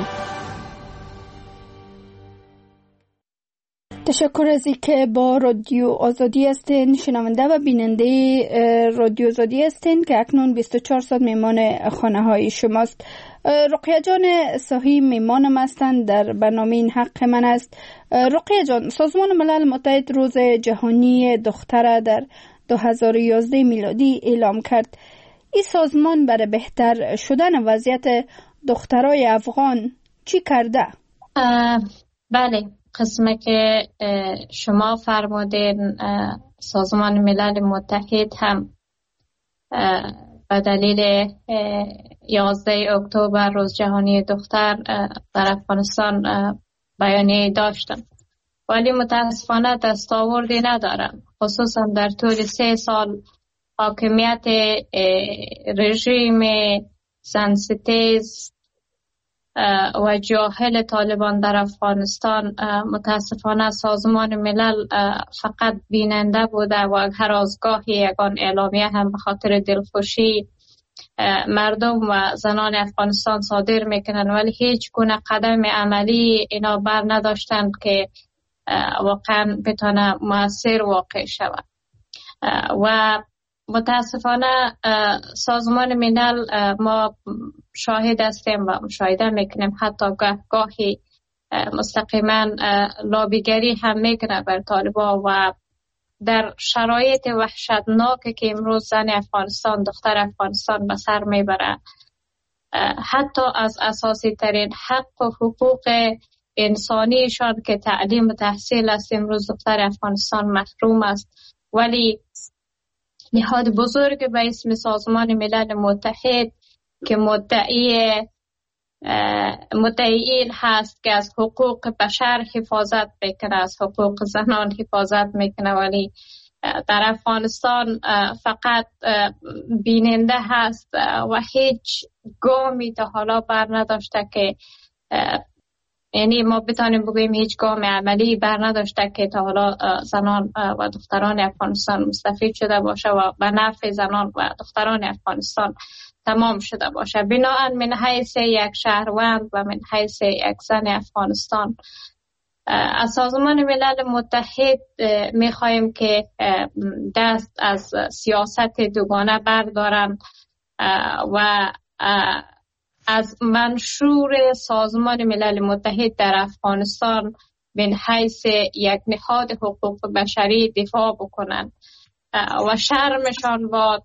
تشکر از اینکه با رادیو آزادی هستین، شنونده و بیننده رادیو آزادی هستین که اکنون بیست و چهار ساعت میمان خانه های شماست. رقیه جان صاحی میمانم هستند در برنامه این حق من است. رقیه جان، سازمان ملل متحد روز جهانی دختر در دو هزار و یازده میلادی اعلام کرد. این سازمان برای بهتر شدن وضعیت دخترای افغان چی کرده؟ بله، قسمه که شما فرمودین سازمان ملل متحد هم به دلیل یازده اکتبر روز جهانی دختر در افغانستان بیانیه داشتن، ولی متاسفانه دستاوردی ندارن، خصوصا در طول سه سال حاکمیت رژیم زنستیز و جاهل طالبان در افغانستان. متاسفانه سازمان ملل فقط بیننده بوده و هر از گاهی یگان اعلامیه هم به خاطر دلخوشی مردم و زنان افغانستان صادر میکنن، ولی هیچ گونه قدم عملی اینا بر نداشتند که واقعا بتونه مؤثر واقع شود. و متاسفانه سازمان ملل ما شاهد هستیم و مشاهده میکنیم حتی گاهی مستقیما لابیگری هم میکنه بر طالبان و در شرایط وحشتناکی که امروز زن افغانستان، دختر افغانستان به سر میبره، حتی از اساسی ترین حق و حقوق انسانیشان که تعلیم و تحصیل است امروز دختر افغانستان محروم است. ولی نهاد بزرگ به اسم سازمان ملل متحد که مدعی مدعیین هست که از حقوق بشر حفاظت میکنه، از حقوق زنان حفاظت میکنه، ولی در افغانستان فقط بیننده هست و هیچ گامی تا حالا بر نداشته که، یعنی ما بتانیم بگوییم هیچ گام عملی بر نداشته که تا حالا زنان و دختران افغانستان مستفید شده باشه و به نفع زنان و دختران افغانستان تمام شده باشه. بنابراین من حیث یک شهروند و من حیث یک زن افغانستان از سازمان ملل متحد میخواهیم که دست از سیاست دوگانه بردارن و از منشور سازمان ملل متحد در افغانستان من حیث یک نهاد حقوق بشری دفاع بکنن و شرمشان باد.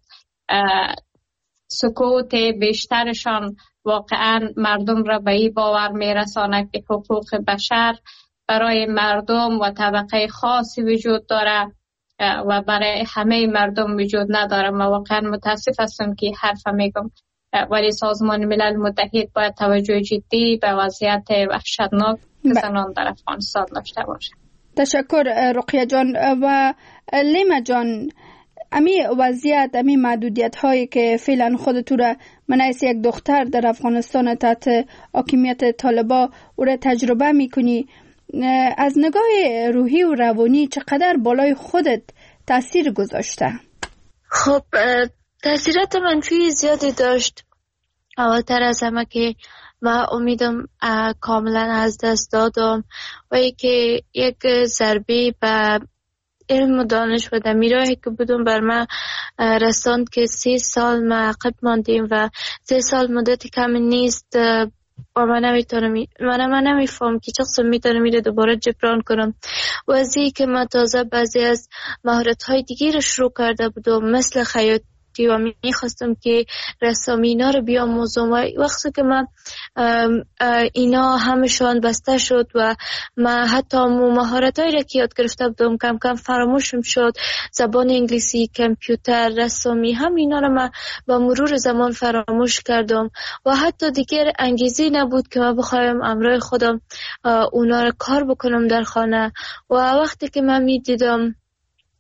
سکوت بیشترشان واقعا مردم را به این باور میرساند که حقوق بشر برای مردم و طبقه خاصی وجود داره و برای همه مردم وجود نداره. ما واقعا متاسف هستم که حرف میگم، ولی سازمان ملل متحد باید توجه جدی به وضعیت وحشتناک زنان در افغانستان داشته باشه. تشکر رقیه جان. و لیما جان، امی وضعیت، امی محدودیت هایی که فعلا خودتو را من از یک دختر در افغانستان تحت حاکمیت طالبا او را تجربه میکنی، از نگاه روحی و روانی چقدر بالای خودت تاثیر گذاشته؟ خب تاثیرات منفی زیادی داشت. اولتر از همه که من امیدم کاملا از دست دادم و ای که یک ضربه به علم و دانش و دمیراهی که بودم بر من رساند که سی سال ما عقب ماندیم و سی سال مدتی کمی نیست و من نمیتونم من من نمیفهم که چقدر میتونم میره دوباره جبران کنم. و از این که من تازه بعضی از مهارت های دیگه رو شروع کرده بودم مثل خیاطی و میخواستم که رسامی اینا رو بیاموزم و وقتی که من اینا همشان بسته شد و من حتی مهارت هایی را که یاد گرفته بودم کم کم فراموشم شد. زبان انگلیسی، کامپیوتر، رسامی، هم اینا رو من با مرور زمان فراموش کردم و حتی دیگر انگیزه نبود که من بخوایم امرای خودم اونا رو کار بکنم در خانه. و وقتی که من میدیدم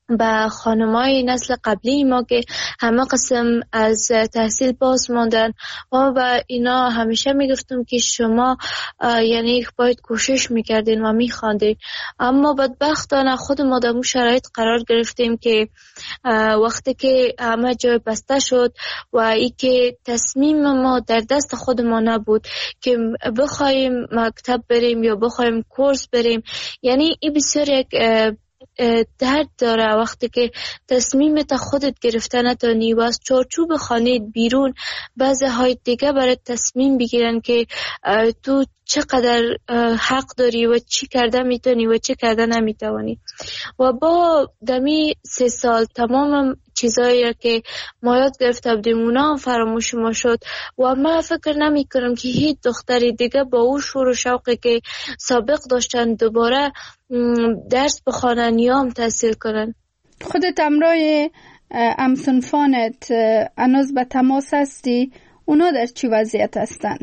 به خانمای نسل قبلی ما که همه قسم از تحصیل باز ماندن و به اینا همیشه میگفتم که شما یعنی باید کوشش میکردین و میخواندین، اما بدبختانه خود ما در اون شرایط قرار گرفتیم که وقتی که همه جای بسته شد و ای که تصمیم ما در دست خود ما نبود که بخوایم مکتب بریم یا بخوایم کورس بریم، یعنی این بسیار یک درد داره وقتی که تصمیمت خودت گرفته نتونی و از چارچوب خانه بیرون بعضی های دیگه برای تصمیم بگیرن که تو چقدر حق داری و چی کرده میتونی و چی کرده نمیتونی. و با دمی سه سال تمام چیزایی که ما یاد گرفته بودیم اونا هم فراموش ما شد و من فکر نمی کنم که هیچ دختری دیگه با اون شور و شوقی که سابق داشتن دوباره درس بخوانن یا هم تحصیل کنن. خودت همراه همسنفانت هنوز به تماس هستی؟ اونا در چی وضعیت هستن؟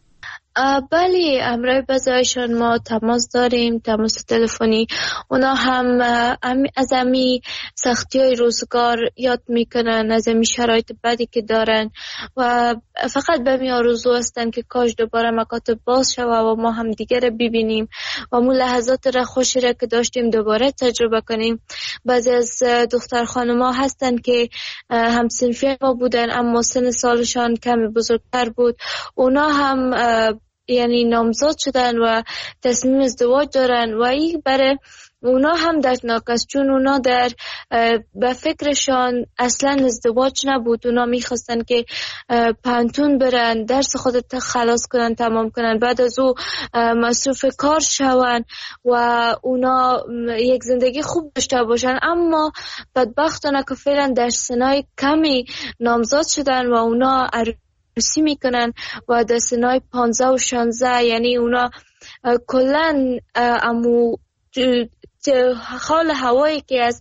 بله، امرای بعضیشان ما تماس داریم، تماس تلفنی. اونا هم از امی سختی های روزگار یاد میکنن، از امی شرایط بدی که دارن و فقط به می آرزو هستن که کاش دوباره مکاتب باز شود و ما هم دیگر ببینیم و مو لحظات را خوشی را که داشتیم دوباره تجربه کنیم. بعضی از دختر خانما هستن که هم صنفی ما بودن اما سن سالشان کمی بزرگتر بود، اونا هم یعنی نامزاد شدن و تصمیم ازدواج دارن و این برای اونا هم دردناک است، چون اونا در به فکرشان اصلا ازدواج نبود. اونا میخواستن که پانتون برن، درس خودت خلاص کنن، تمام کنن، بعد از او مصروف کار شون و اونا یک زندگی خوب داشته باشن، اما بدبختانه که فعلا در سنای کمی نامزاد شدن و اونا عروسی میکنن و در سنای پانزده و شانزده، یعنی اونا کلن امو حال هوایی که از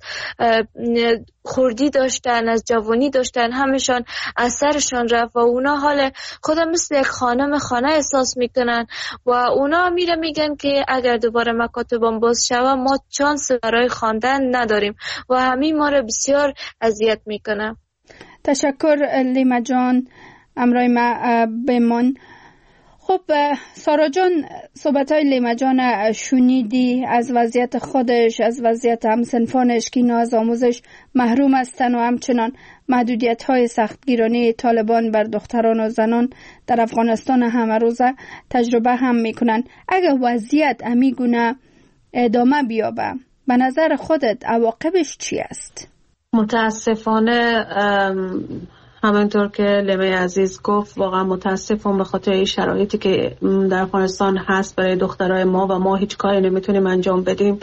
خردی داشتن، از جوانی داشتن، همشان اثرشان رفت و اونا حال خود مثل یک خانم خانه احساس میکنن و اونا میره میگن که اگر دوباره مکاتبان باز شود ما چانس برای خواندن نداریم و همین ما رو بسیار اذیت میکنه. تشکر لیما جان، امرای ما بمان. خب سارا جان، صحبت‌های لیما جان شنیدی از وضعیت خودش، از وضعیت همسنفانش که اینا از آموزش محروم هستن و همچنان محدودیت‌های سختگیرانه طالبان بر دختران و زنان در افغانستان همه روزه تجربه هم میکنن. اگر وضعیت امیگونه ادامه بیابه، به نظر خودت عواقبش چی است؟ متاسفانه همونطور که لیمه عزیز گفت، واقعا متاسفم به خاطر این شرایطی که در افغانستان هست برای دخترای ما و ما هیچ کاری نمیتونیم انجام بدیم.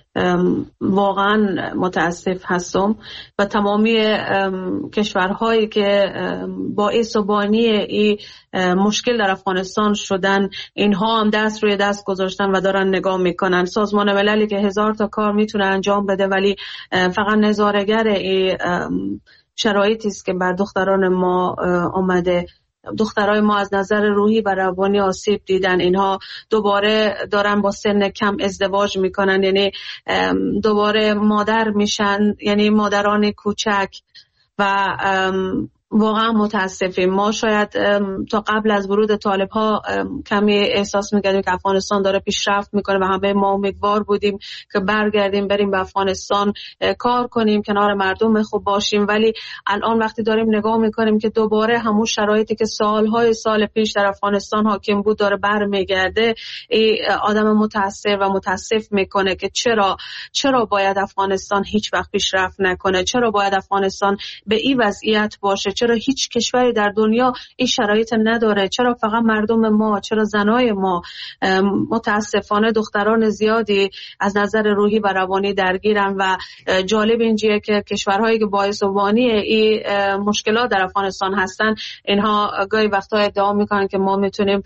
واقعا متاسف هستم و تمامی کشورهایی که باعث و بانی این مشکل در افغانستان شدن، اینها هم دست روی دست گذاشتن و دارن نگاه میکنن. سازمان مللی که هزار تا کار میتونه انجام بده ولی فقط نظاره‌گر این شرایطی است که بر دختران ما آمده. دخترای ما از نظر روحی و روانی آسیب دیدن. اینها دوباره دارن با سن کم ازدواج میکنن، یعنی دوباره مادر میشن، یعنی مادران کوچک و واقعا متاسفیم. ما شاید تا قبل از ورود طالب ها کمی احساس میکردیم که افغانستان داره پیشرفت میکنه و همه ما امیدوار بودیم که برگردیم بریم به افغانستان کار کنیم، کنار مردم خوب باشیم، ولی الان وقتی داریم نگاه میکنیم که دوباره همون شرایطی که سالهای سال پیش در افغانستان حاکم بود داره برمیگرده، آدم متاثر و متاسف میکنه که چرا چرا باید افغانستان هیچ وقت پیشرفت نکنه، چرا باید افغانستان به این وضعیت باشه، چرا هیچ کشوری در دنیا این شرایط نداره، چرا فقط مردم ما، چرا زنای ما. متاسفانه دختران زیادی از نظر روحی و روانی درگیرن و جالب اینجیه که کشورهایی که باعث و بانی این مشکلات در افغانستان هستن، اینها گاهی وقتا ادعا میکنن که ما میتونیم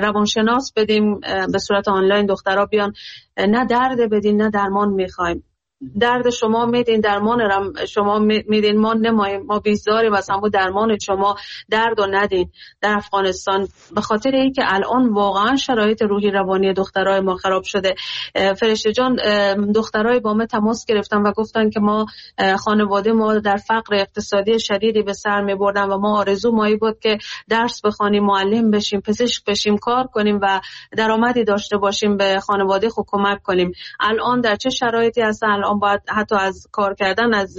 روانشناس بدیم به صورت آنلاین، دخترها بیان، نه درد بدین نه درمان میخوایم. درد شما میدین، درمان رم شما میدین، ما نماییم، ما بیزاریم از همون درمان شما، درد و ندین در افغانستان. به خاطر اینکه الان واقعا شرایط روحی روانی دخترای ما خراب شده. فرشته جان، دخترای با ما تماس گرفتن و گفتن که ما خانواده ما در فقر اقتصادی شدیدی به سر میبردن و ما آرزو مایی بود که درس بخوانیم، معلم بشیم، پزشک بشیم، کار کنیم و درآمدی داشته باشیم، به خانواده خود کمک کنیم. الان در چه شرایطی هستن؟ الان باید حتی از کار کردن از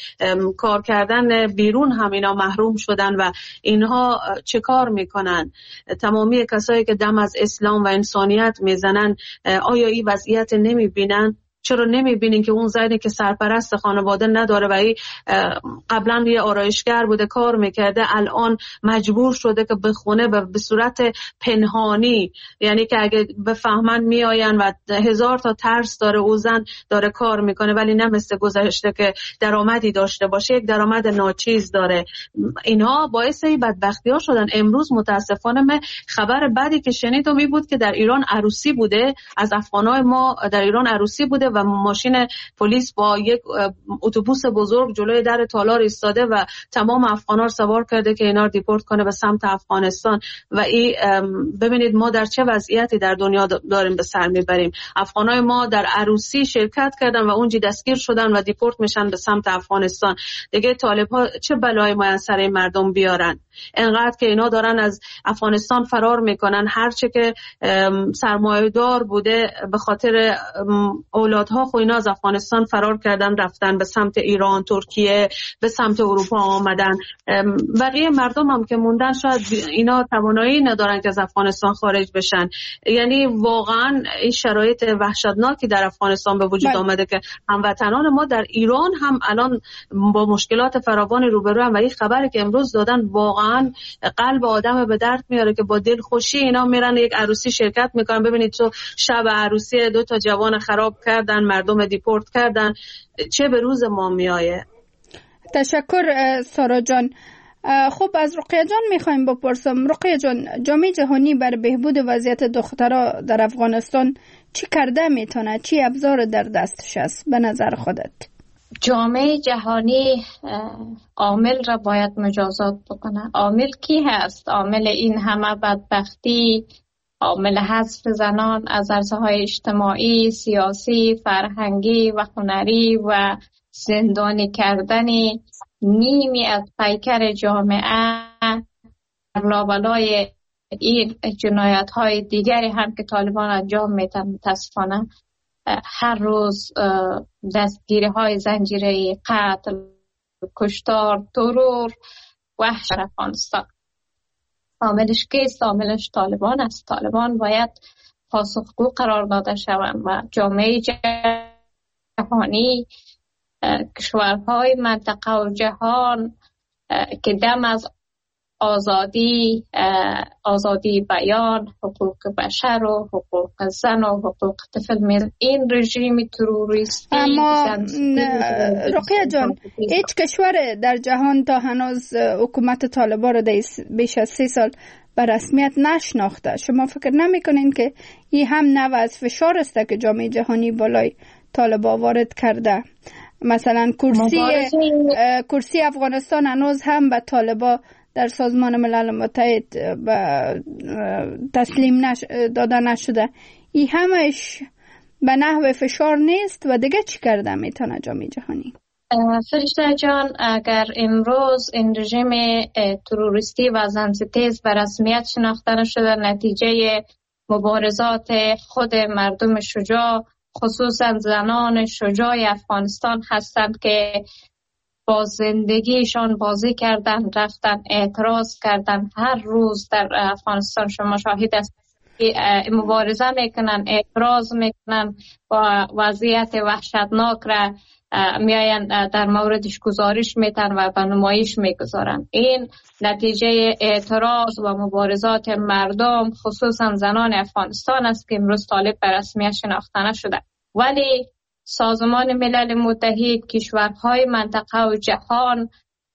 کار کردن بیرون هم اینا محروم شدن و اینها چه کار میکنن؟ تمامی کسایی که دم از اسلام و انسانیت میزنن آیا این وضعیت نمیبینن؟ چرا نمیبینین که اون زنی که سرپرست خانواده نداره و ای قبلا یه آرایشگر بوده کار میکرده، الان مجبور شده که بخونه به صورت پنهانی، یعنی که اگه بفهمن میآین و هزار تا ترس داره، او زن داره کار میکنه ولی نه مثل گذشته که درآمدی داشته باشه، یک درآمد ناچیز داره. اینها باعث این بدبختی ها شدن. امروز متاسفانه من خبر بعدی که شنیدم این بود که در ایران عروسی بوده، از افغانای ما در ایران عروسی بوده و ماشین پلیس با یک اتوبوس بزرگ جلوی در تالار ایستاده و تمام افغانا رو سوار کرده که اینا رو دیپورت کنه به سمت افغانستان. و این ببینید ما در چه وضعیتی در دنیا داریم به سر میبریم. افغانای ما در عروسی شرکت کردن و اونجا دستگیر شدن و دیپورت میشن به سمت افغانستان. دیگه طالب ها چه بلایی ما سر این مردم بیارن؟ انقدر که اینا دارن از افغانستان فرار میکنن، هرچه که سرمایه‌دار بوده به خاطر اولادها خو اینا از افغانستان فرار کردن رفتن به سمت ایران، ترکیه، به سمت اروپا آمدن. بقیه مردم هم که موندن شاید اینا توانایی ندارن که از افغانستان خارج بشن. یعنی واقعا این شرایط وحشتناکی در افغانستان به وجود آمده که هموطنان ما در ایران هم الان با مشکلات فراوانی روبرو هم و این خبری که امروز دادن واقعا قلب آدم به درد میاره که با دل خوشی اینا میرن یک عروسی شرکت میکنن. ببینید تو شب عروسی دو تا جوان خراب کردن، مردم دیپورت کردن، چه به روز ما میایه. تشکر سارا جان. خب از رقیه جان میخوایم بپرسم. رقیه جان، جامعه جهانی بر بهبود وضعیت دخترها در افغانستان چی کرده میتونه؟ چی ابزار در دستش است به نظر خودت؟ جامعه جهانی عامل را باید مجازات بکنه. عامل کی هست؟ عامل این همه بدبختی، عامل حذف زنان از عرصه‌های اجتماعی، سیاسی، فرهنگی و هنری و زندانی کردن نیمی از پیکر جامعه لابلای این جنایت‌های دیگری هم که طالبان انجام میدن. متاسفانه هر روز دستگیری های زنجیره، قتل، کشتار، ترور، وحش افغانستان. عاملش کیست؟ عاملش طالبان است. طالبان باید پاسخگو قرار داده شوند و جامعه جهانی، کشورهای منطقه و جهان که دم از آزادی آزادی بیان، حقوق بشر و حقوق زن و حقوق طفل میرن، این رژیم تروریستی. اما رقیه جان، هیچ کشور در جهان تا هنوز حکومت طالبان رو بیش از سی سال به رسمیت نشناخته. شما فکر نمی کنین که این هم نوع از فشار است که جامعه جهانی بالای طالبان وارد کرده؟ مثلا کرسی کرسی افغانستان هنوز هم به طالبان در سازمان ملل متحد تسلیم نش... داده نشده. این همش به نحو فشار نیست و دیگه چی کرده میتونه جامعه جهانی؟ فرشته جان، اگر امروز این رژیم تروریستی و زنستیز به رسمیت شناخته نشده، نتیجه مبارزات خود مردم شجاع، خصوصا زنان شجاع افغانستان هستند که با زندگیشان بازی کردن، رفتن اعتراض کردن. هر روز در افغانستان شما شاهد است که مبارزه میکنن، اعتراض میکنن و وضعیت وحشتناک را میاین در موردش گزارش میتن و به نمایش میگذارن. این نتیجه اعتراض و مبارزات مردم، خصوصا زنان افغانستان است که امروز طالب به رسمیت شناخته نشده. ولی سازمان ملل متحد، کشورهای منطقه و جهان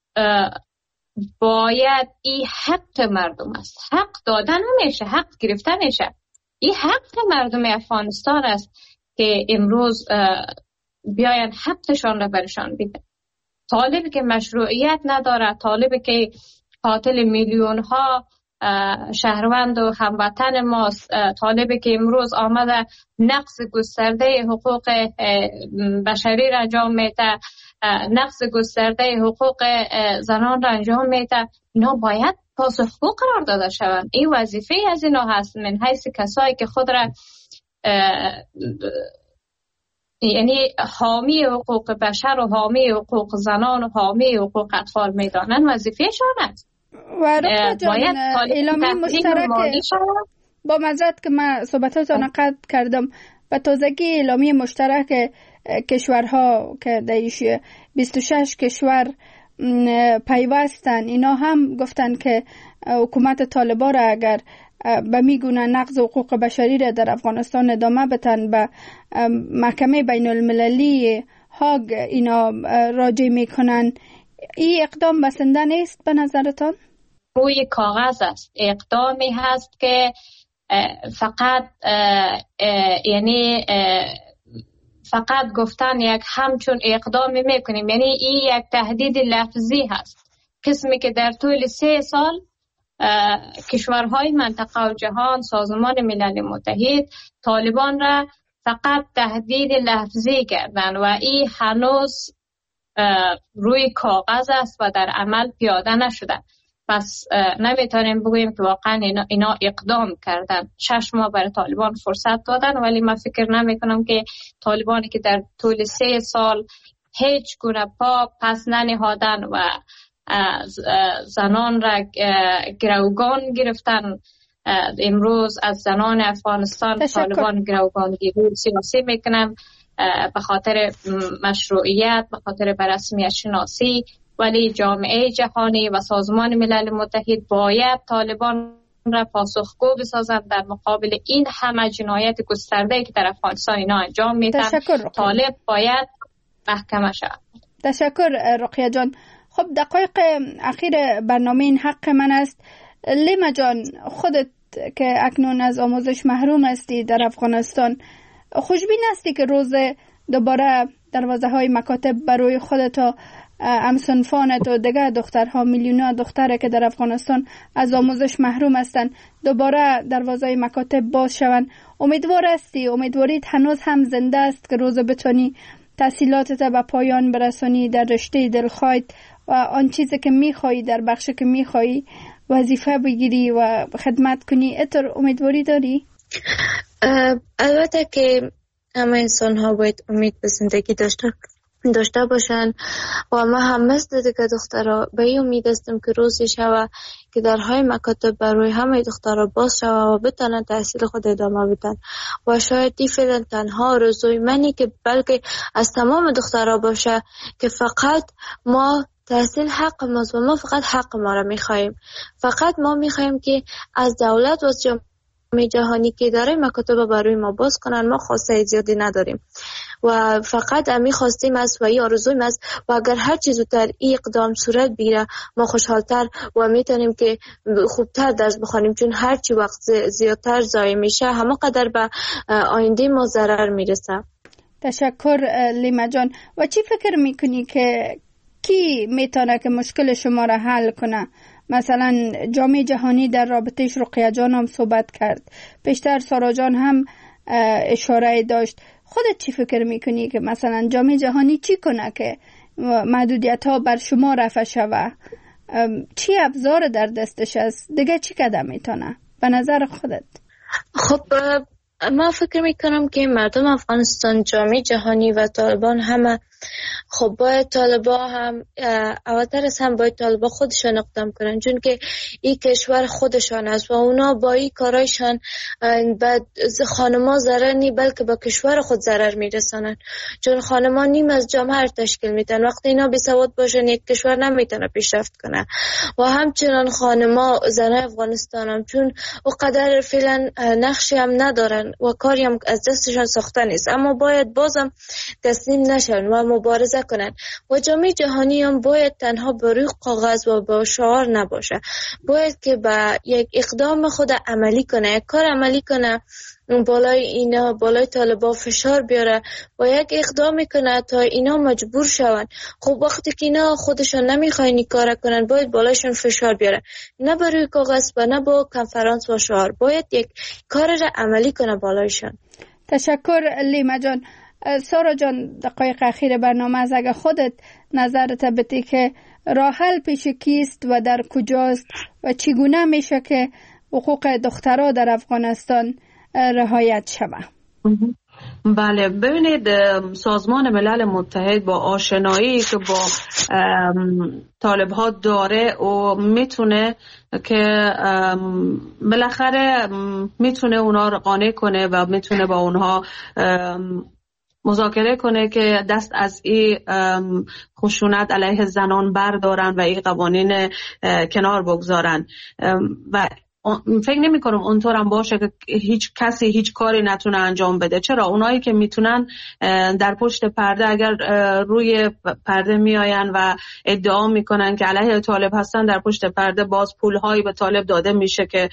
باید این حق مردم است. حق داده نمیشه، حق گرفته نمیشه. این حق مردم افغانستان است که امروز بیاین حقشان را برشان بده. طالبی که مشروعیت نداره، طالبی که قاتل میلیون ها شهروند و هموطن ماست، طالبی که امروز آمده نقض گسترده حقوق بشری را انجام میده، نقض گسترده حقوق زنان را انجام میده، اینا باید پاسخگو قرار داده شوند. این وظیفه از اینا هست، من حیث کسایی که خود را یعنی حامی حقوق بشر و حامی حقوق زنان و حامی حقوق اطفال میدانن، وظیفهشان است. و رقیه جان، اعلامیه مشترک با معذرت که من صحبتاتون قطع کردم، به تازگی اعلامیه مشترک کشورها که دیش بیست و شش کشور پیوستن، اینا هم گفتن که حکومت طالبان را اگر به میگونه نقض حقوق بشری را در افغانستان ادامه بتن، به محکمه بین المللی هاگ اینا راجع میکنن، این اقدام بسنده نیست به نظرتان؟ روی کاغذ است، اقدامی هست که فقط یعنی فقط گفتن یک همچون اقدامی میکنیم، یعنی این یک تهدید لفظی هست. قسمی که در طول سه سال کشورهای منطقه و جهان، سازمان ملل متحد طالبان را فقط تهدید لفظی کردن و این هنوز روی کاغذ است و در عمل پیاده نشده. پس نمیتونیم بگوییم که واقعا اینا, اینا اقدام کردن. شش ماه برای طالبان فرصت دادن، ولی من فکر نمی کنم که طالبانی که در طول سه سال هیچ گونه پا پس ننهادن و زنان را گروگان گرفتن، امروز از زنان افغانستان تشکر. طالبان گروگان گیری سیاسی میکنن به خاطر مشروعیت، به خاطر بررسمیت شناسی، ولی جامعه جهانی و سازمان ملل متحد باید طالبان را پاسخگو بسازند در مقابل این همه جنایت گسترده که در افغانستان اینا انجام میدن. طالب باید محکمه شود. تشکر رقیه جان. خب دقایق اخیر برنامه این حق من است. لیما جان، خودت که اکنون از آموزش محروم هستی در افغانستان، خوشبین هستی که روز دوباره دروازه های مکاتب برای خودت و همسنفانت و دیگر دخترها، میلیون‌ها دختره که در افغانستان از آموزش محروم هستند، دوباره دروازه های مکاتب باز شوند؟ امیدوار هستی؟ امیدواریت هنوز هم زنده است که روز بتونی تحصیلاتت به پایان برسانی، در رشته دلخواهت و آن چیزی که میخوایی در بخشی که میخوایی وظیفه بگیری و خدمت کنی؟ اتر امیدواری داری؟ البته که همه انسان ها باید امید به زندگی داشته داشته باشن و ما هم مثل دیگه دخترها به این امید هستیم که روزی شوه که درهای مکاتب برای همه دخترها باز شوه و بتانن تحصیل خود ادامه بدن. و شاید این فعلا تنها آرزوی منی که بلکه از تمام دخترها باشه که فقط ما تحصیل حق ماست و ما فقط حق ما را میخواییم. فقط ما میخواییم که از دولت و از جامعه جهانی که داره مکاتب برای ما باز کنن. ما خواسته زیادی نداریم و فقط امی خواستیم است و این آرزویم است و اگر هر چیز زودتر این اقدام صورت بگیره ما خوشحالتر و میتونیم که خوبتر درس بخونیم، چون هر چی وقت زیادتر ضایع میشه همه قدر به آینده ما ضرر میرسه. تشکر لیما جان. و چی فکر میکنی که کی میتونه که مشکل شما را حل کنه؟ مثلا جامعه جهانی در رابطهش رقیه جان هم صحبت کرد، پیشتر سارا جان هم اشاره داشت. خودت چی فکر میکنی که مثلا جامعه جهانی چی کنه که محدودیت ها بر شما رفع شوه؟ چی ابزار در دستش است؟ دیگه چی قدم میتونه به نظر خودت؟ خب من فکر میکنم که مردم افغانستان، جامعه جهانی و طالبان همه خب باید طالبا هم اولتر از هم باید طالبا خودشان اقدام کنن، چون که این کشور خودشان است و اونا با این کارایشان به خانما ضرر نی بلکه به کشور خود ضرر میرسانن، چون خانما نیم از جامعه تشکیل میدن. وقتی اینا بی سواد باشن یک کشور نمیتونه پیشرفت کنه. و همچنان خانما زنای افغانستان هم چون او قدر فعلا نقشی هم ندارن و کاری هم از دستشان ساخته نیست، اما باید بازم تسلیم نشن و مبارزه کنن. و جامعه جهانی هم باید تنها به روی کاغذ و با شعار نباشه، باید که با یک اقدام خود عملی کنه، یک کار عملی کنه بالای اینا بالای طالبا فشار بیاره و یک اقدام کنه تا اینا مجبور شون. خب وقتی که اینا خودشان نمیخواین این کار کنن باید بالایشون فشار بیاره، نه بروی کاغذ و نه با کنفرانس و شعار، باید یک کار را عملی کنه بالایشان. تشکر لیما جان. سارا جان، دقایق اخیر برنامه از اگه خودت نظرت بدی که راه حل پیش کیست و در کجاست و چگونه میشه که حقوق دخترها در افغانستان رعایت شود؟ بله، ببینید سازمان ملل متحد با آشنایی که با طالب ها داره و میتونه که بالاخره میتونه اونا رو قانع کنه و میتونه با اونها مذاکره کنه که دست از این خشونت علیه زنان بردارن و این قوانین کنار بگذارن. و فکر نمی کنم اونطور هم باشه که هیچ کسی هیچ کاری نتونه انجام بده. چرا؟ اونایی که میتونن در پشت پرده اگر روی پرده میآین و ادعا میکنن که علیه طالب هستن، در پشت پرده باز پولهایی به طالب داده میشه که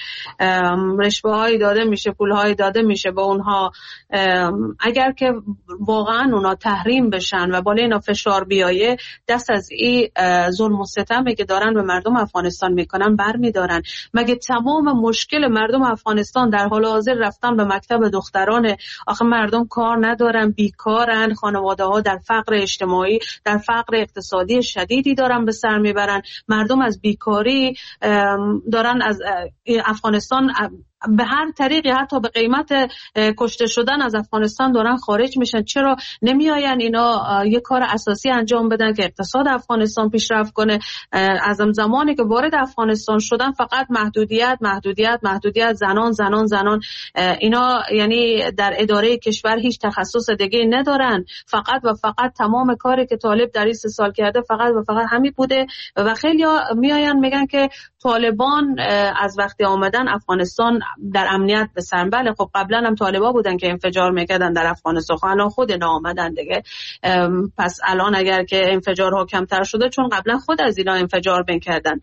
رشوه هایی داده میشه، پولهایی داده میشه به اونها. اگر که واقعا اونا تحریم بشن و بالای اینا فشار بیایه، دست از این ظلم و ستمی که دارن به مردم افغانستان میکنن برمیدارن. مگه تمام مشکل مردم افغانستان در حال حاضر رفتن به مکتب دختران؟ آخه مردم کار ندارن، بیکارن، خانواده ها در فقر اجتماعی، در فقر اقتصادی شدیدی دارن به سر میبرن. مردم از بیکاری دارن از افغانستان به هر طریقی، حتی به قیمت کشته شدن از افغانستان دارن خارج میشن. چرا نمی آین اینا یک کار اساسی انجام بدن که اقتصاد افغانستان پیشرفت کنه؟ از زمانی که وارد افغانستان شدن فقط محدودیت محدودیت محدودیت، زنان زنان زنان. اینا یعنی در اداره کشور هیچ تخصص دیگه ندارن، فقط و فقط تمام کاری که طالب در این سه سال کرده فقط و فقط همین بوده. و خیلی می آین میگن که طالبان از وقتی آمدن افغانستان در امنیت به سر. بله، خب قبلا هم طالبا بودن که انفجار میکردن در افغانستان، الان خود اینا آمدن دیگه. پس الان اگر که انفجارها کمتر شده چون قبلا خود از اینا انفجار میکردن.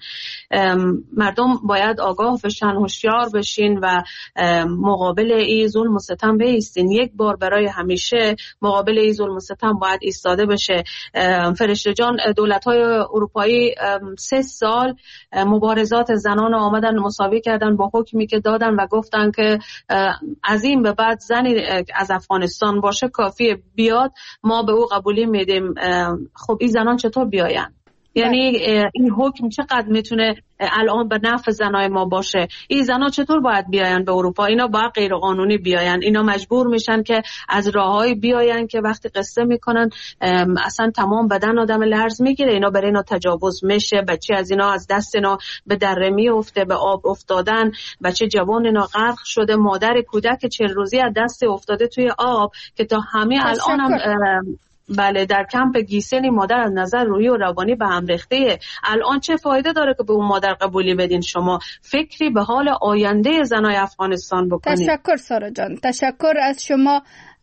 مردم باید آگاه بشن، هوشیار بشین و مقابل این ظلم و ستم بایستین. یک بار برای همیشه مقابل این ظلم و ستم باید ایستاده بشه. فرشته جان، دولت‌های اروپایی سه سال مبارزات زنان آمدن مساوی کردن با حکمی که دادن و گفتن که از این به بعد زنی از افغانستان باشه کافیه بیاد، ما به او قبولی میدیم. خب این زنان چطور بیاین؟ یعنی این حکم چقدر میتونه الان به نفع زنای ما باشه؟ این زنا چطور باید بیاین به اروپا؟ اینا باید غیر قانونی بیاین. اینا مجبور میشن که از راههای بیاین که وقتی قصه میکنن اصلا تمام بدن آدم لرز میگیره. اینا برای اینا تجاوز میشه. بچه از اینا از دست اینا به دره میفته، به آب افتادن. بچه جوان اینا غرق شده، مادر کودک چهل روزی از دست افتاده توی آب که تا همه الان هم بله در کمپ گیسلی مادر از نظر روحی و روانی به هم ریخته. الان چه فایده داره که به اون مادر قبولی بدین؟ شما فکری به حال آینده زنای افغانستان بکنید. تشکر سارا جان، تشکر از شما.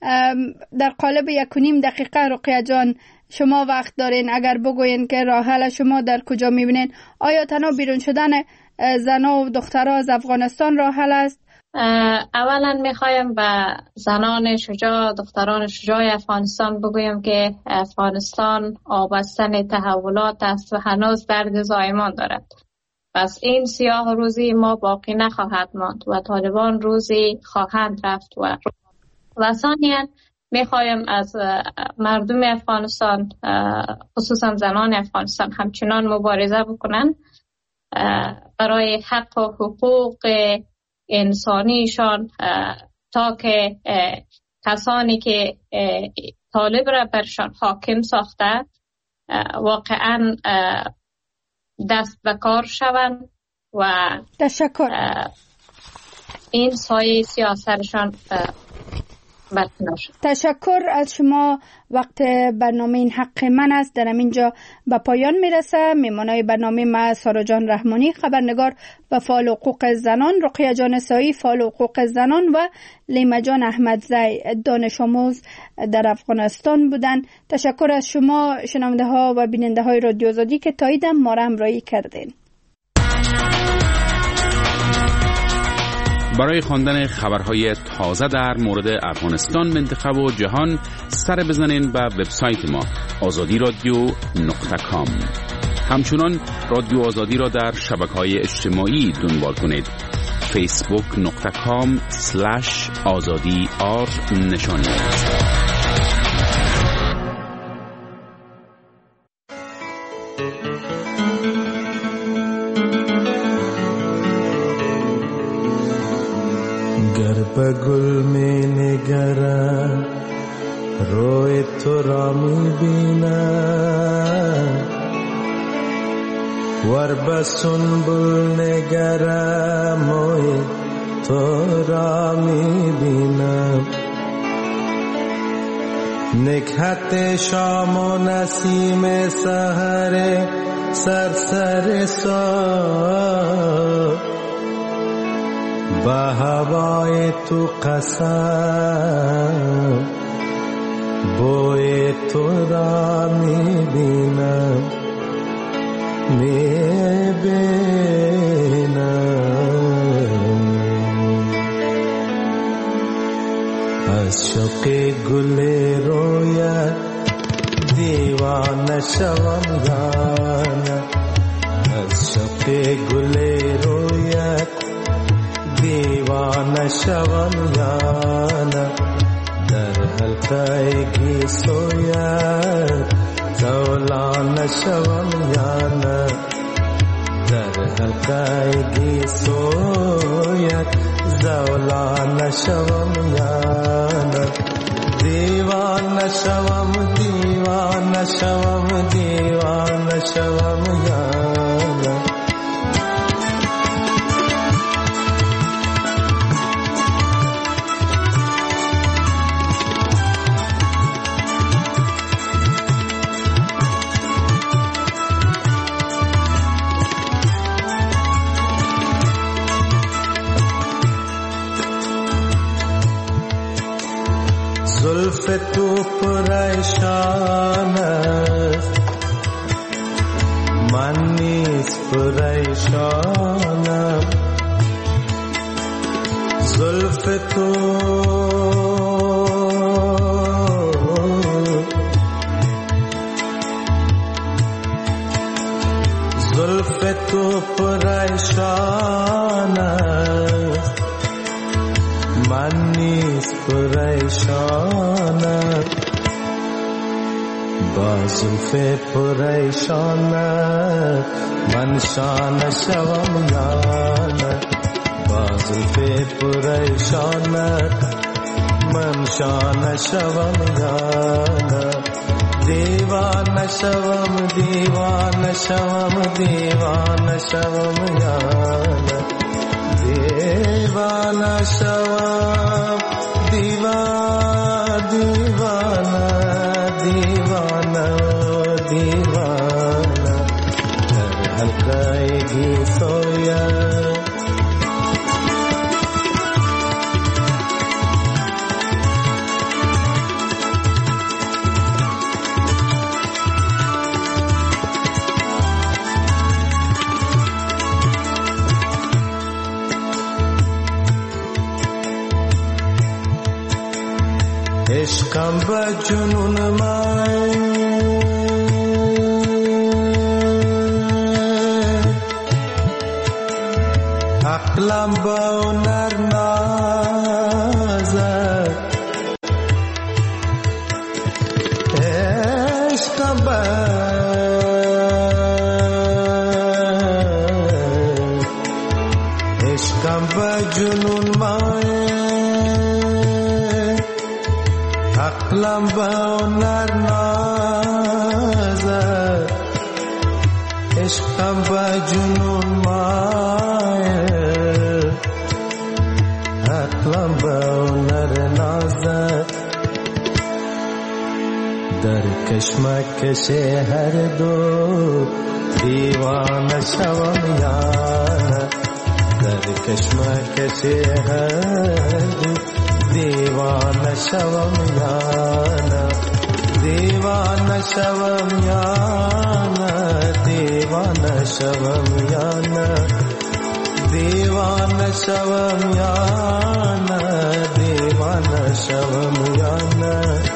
در قالب یک و نیم دقیقه رقیه جان شما وقت دارین، اگر بگوین که راه حل شما در کجا میبینین؟ آیا تنها بیرون شدن زنا و دخترها از افغانستان راه حل است؟ اولا میخوایم به زنان شجاع، دختران شجاع افغانستان بگویم که افغانستان آبستن تحولات است و هنوز درد زایمان دارد. پس این سیاه روزی ما باقی نخواهد ماند و طالبان روزی خواهند رفت. و و ثانیاً میخوایم از مردم افغانستان، خصوصا زنان افغانستان، همچنان مبارزه بکنن برای حق و حقوق انسانیشان تا که کسانی که طالب را برشان حاکم ساخته واقعا دست به کار شوند و تشکر. این سایه سیاستشان تشکر از شما. وقت برنامه این حق من است در اینجا به پایان میرسه. میمانای برنامه ما سارا جان رحمانی، خبرنگار و فعال حقوق زنان، رقیه جان سایی، فعال حقوق زنان و لیما جان احمدزی، دانش آموز در افغانستان بودن. تشکر از شما شنونده ها و بیننده های رادیو آزادی که تاییدم ما را همراهی کردین. برای خواندن خبرهای تازه در مورد افغانستان، منطقه و جهان سر بزنین به وبسایت ما آزادی رادیو نقطه کام. همچنان رادیو آزادی را در شبکه‌های اجتماعی دنبال کنید. فیسبوک نقطه کام سلش آزادی آر نشانی. گر به گل می نگرم روی تو را می بینم، ور به سنبل نگرم موی تو را می بینم. نکهت شام و نسیم سحر سرسر سا، به هوای تو قسم بوی تو را می بینم می بینم. از شوق گل رویت دیوانه شوم یانه، از شوق گل رویت دیوانه شوم یانه. در حلقه گیسویت زولانه شوم یانه، در حلقه گیسویت زولانه شوم یانه. دیوانه شوم دیوانه شوم دیوانه شوم یانه. زلف تو پریشان است من نیز پریشانم. زلف تو زلف تو پریشان است من نیز پریشانم. با زلف پریشانت من شانه شوم یانه، با زلف پریشانت من شانه شوم یانه. دیوانه شوم دیوانه شوم دیوانه شوم یانه، دیوانه شوم دیوانه دیوانه دیوانه دیوانه. در حلقه گیسویت عشقم به جنون من عقلم به هنر نازد. عشقم به عشقم به جنون من عقلم به هنر نازد. عشقم به جنون مایل عقلم به هنر نازد. در کشمکش هر دو دیوانه شوم یانه، در کشمکش هر دو دیوانه شوم یانه. دیوانه شوم یانه دیوانه شوم یانه. دیوانه شوم یا نه دیوانه شوم یا نه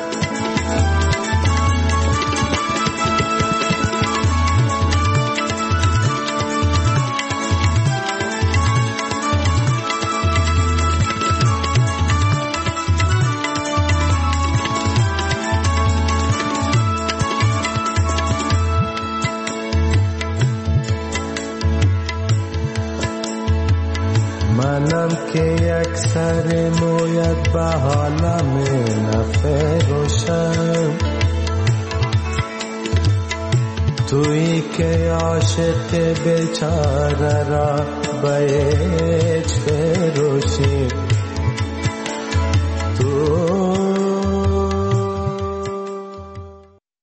منم که یک سر مویت به حالم نفروشم تویی که عاشق بیچاره را به هیچ فروشی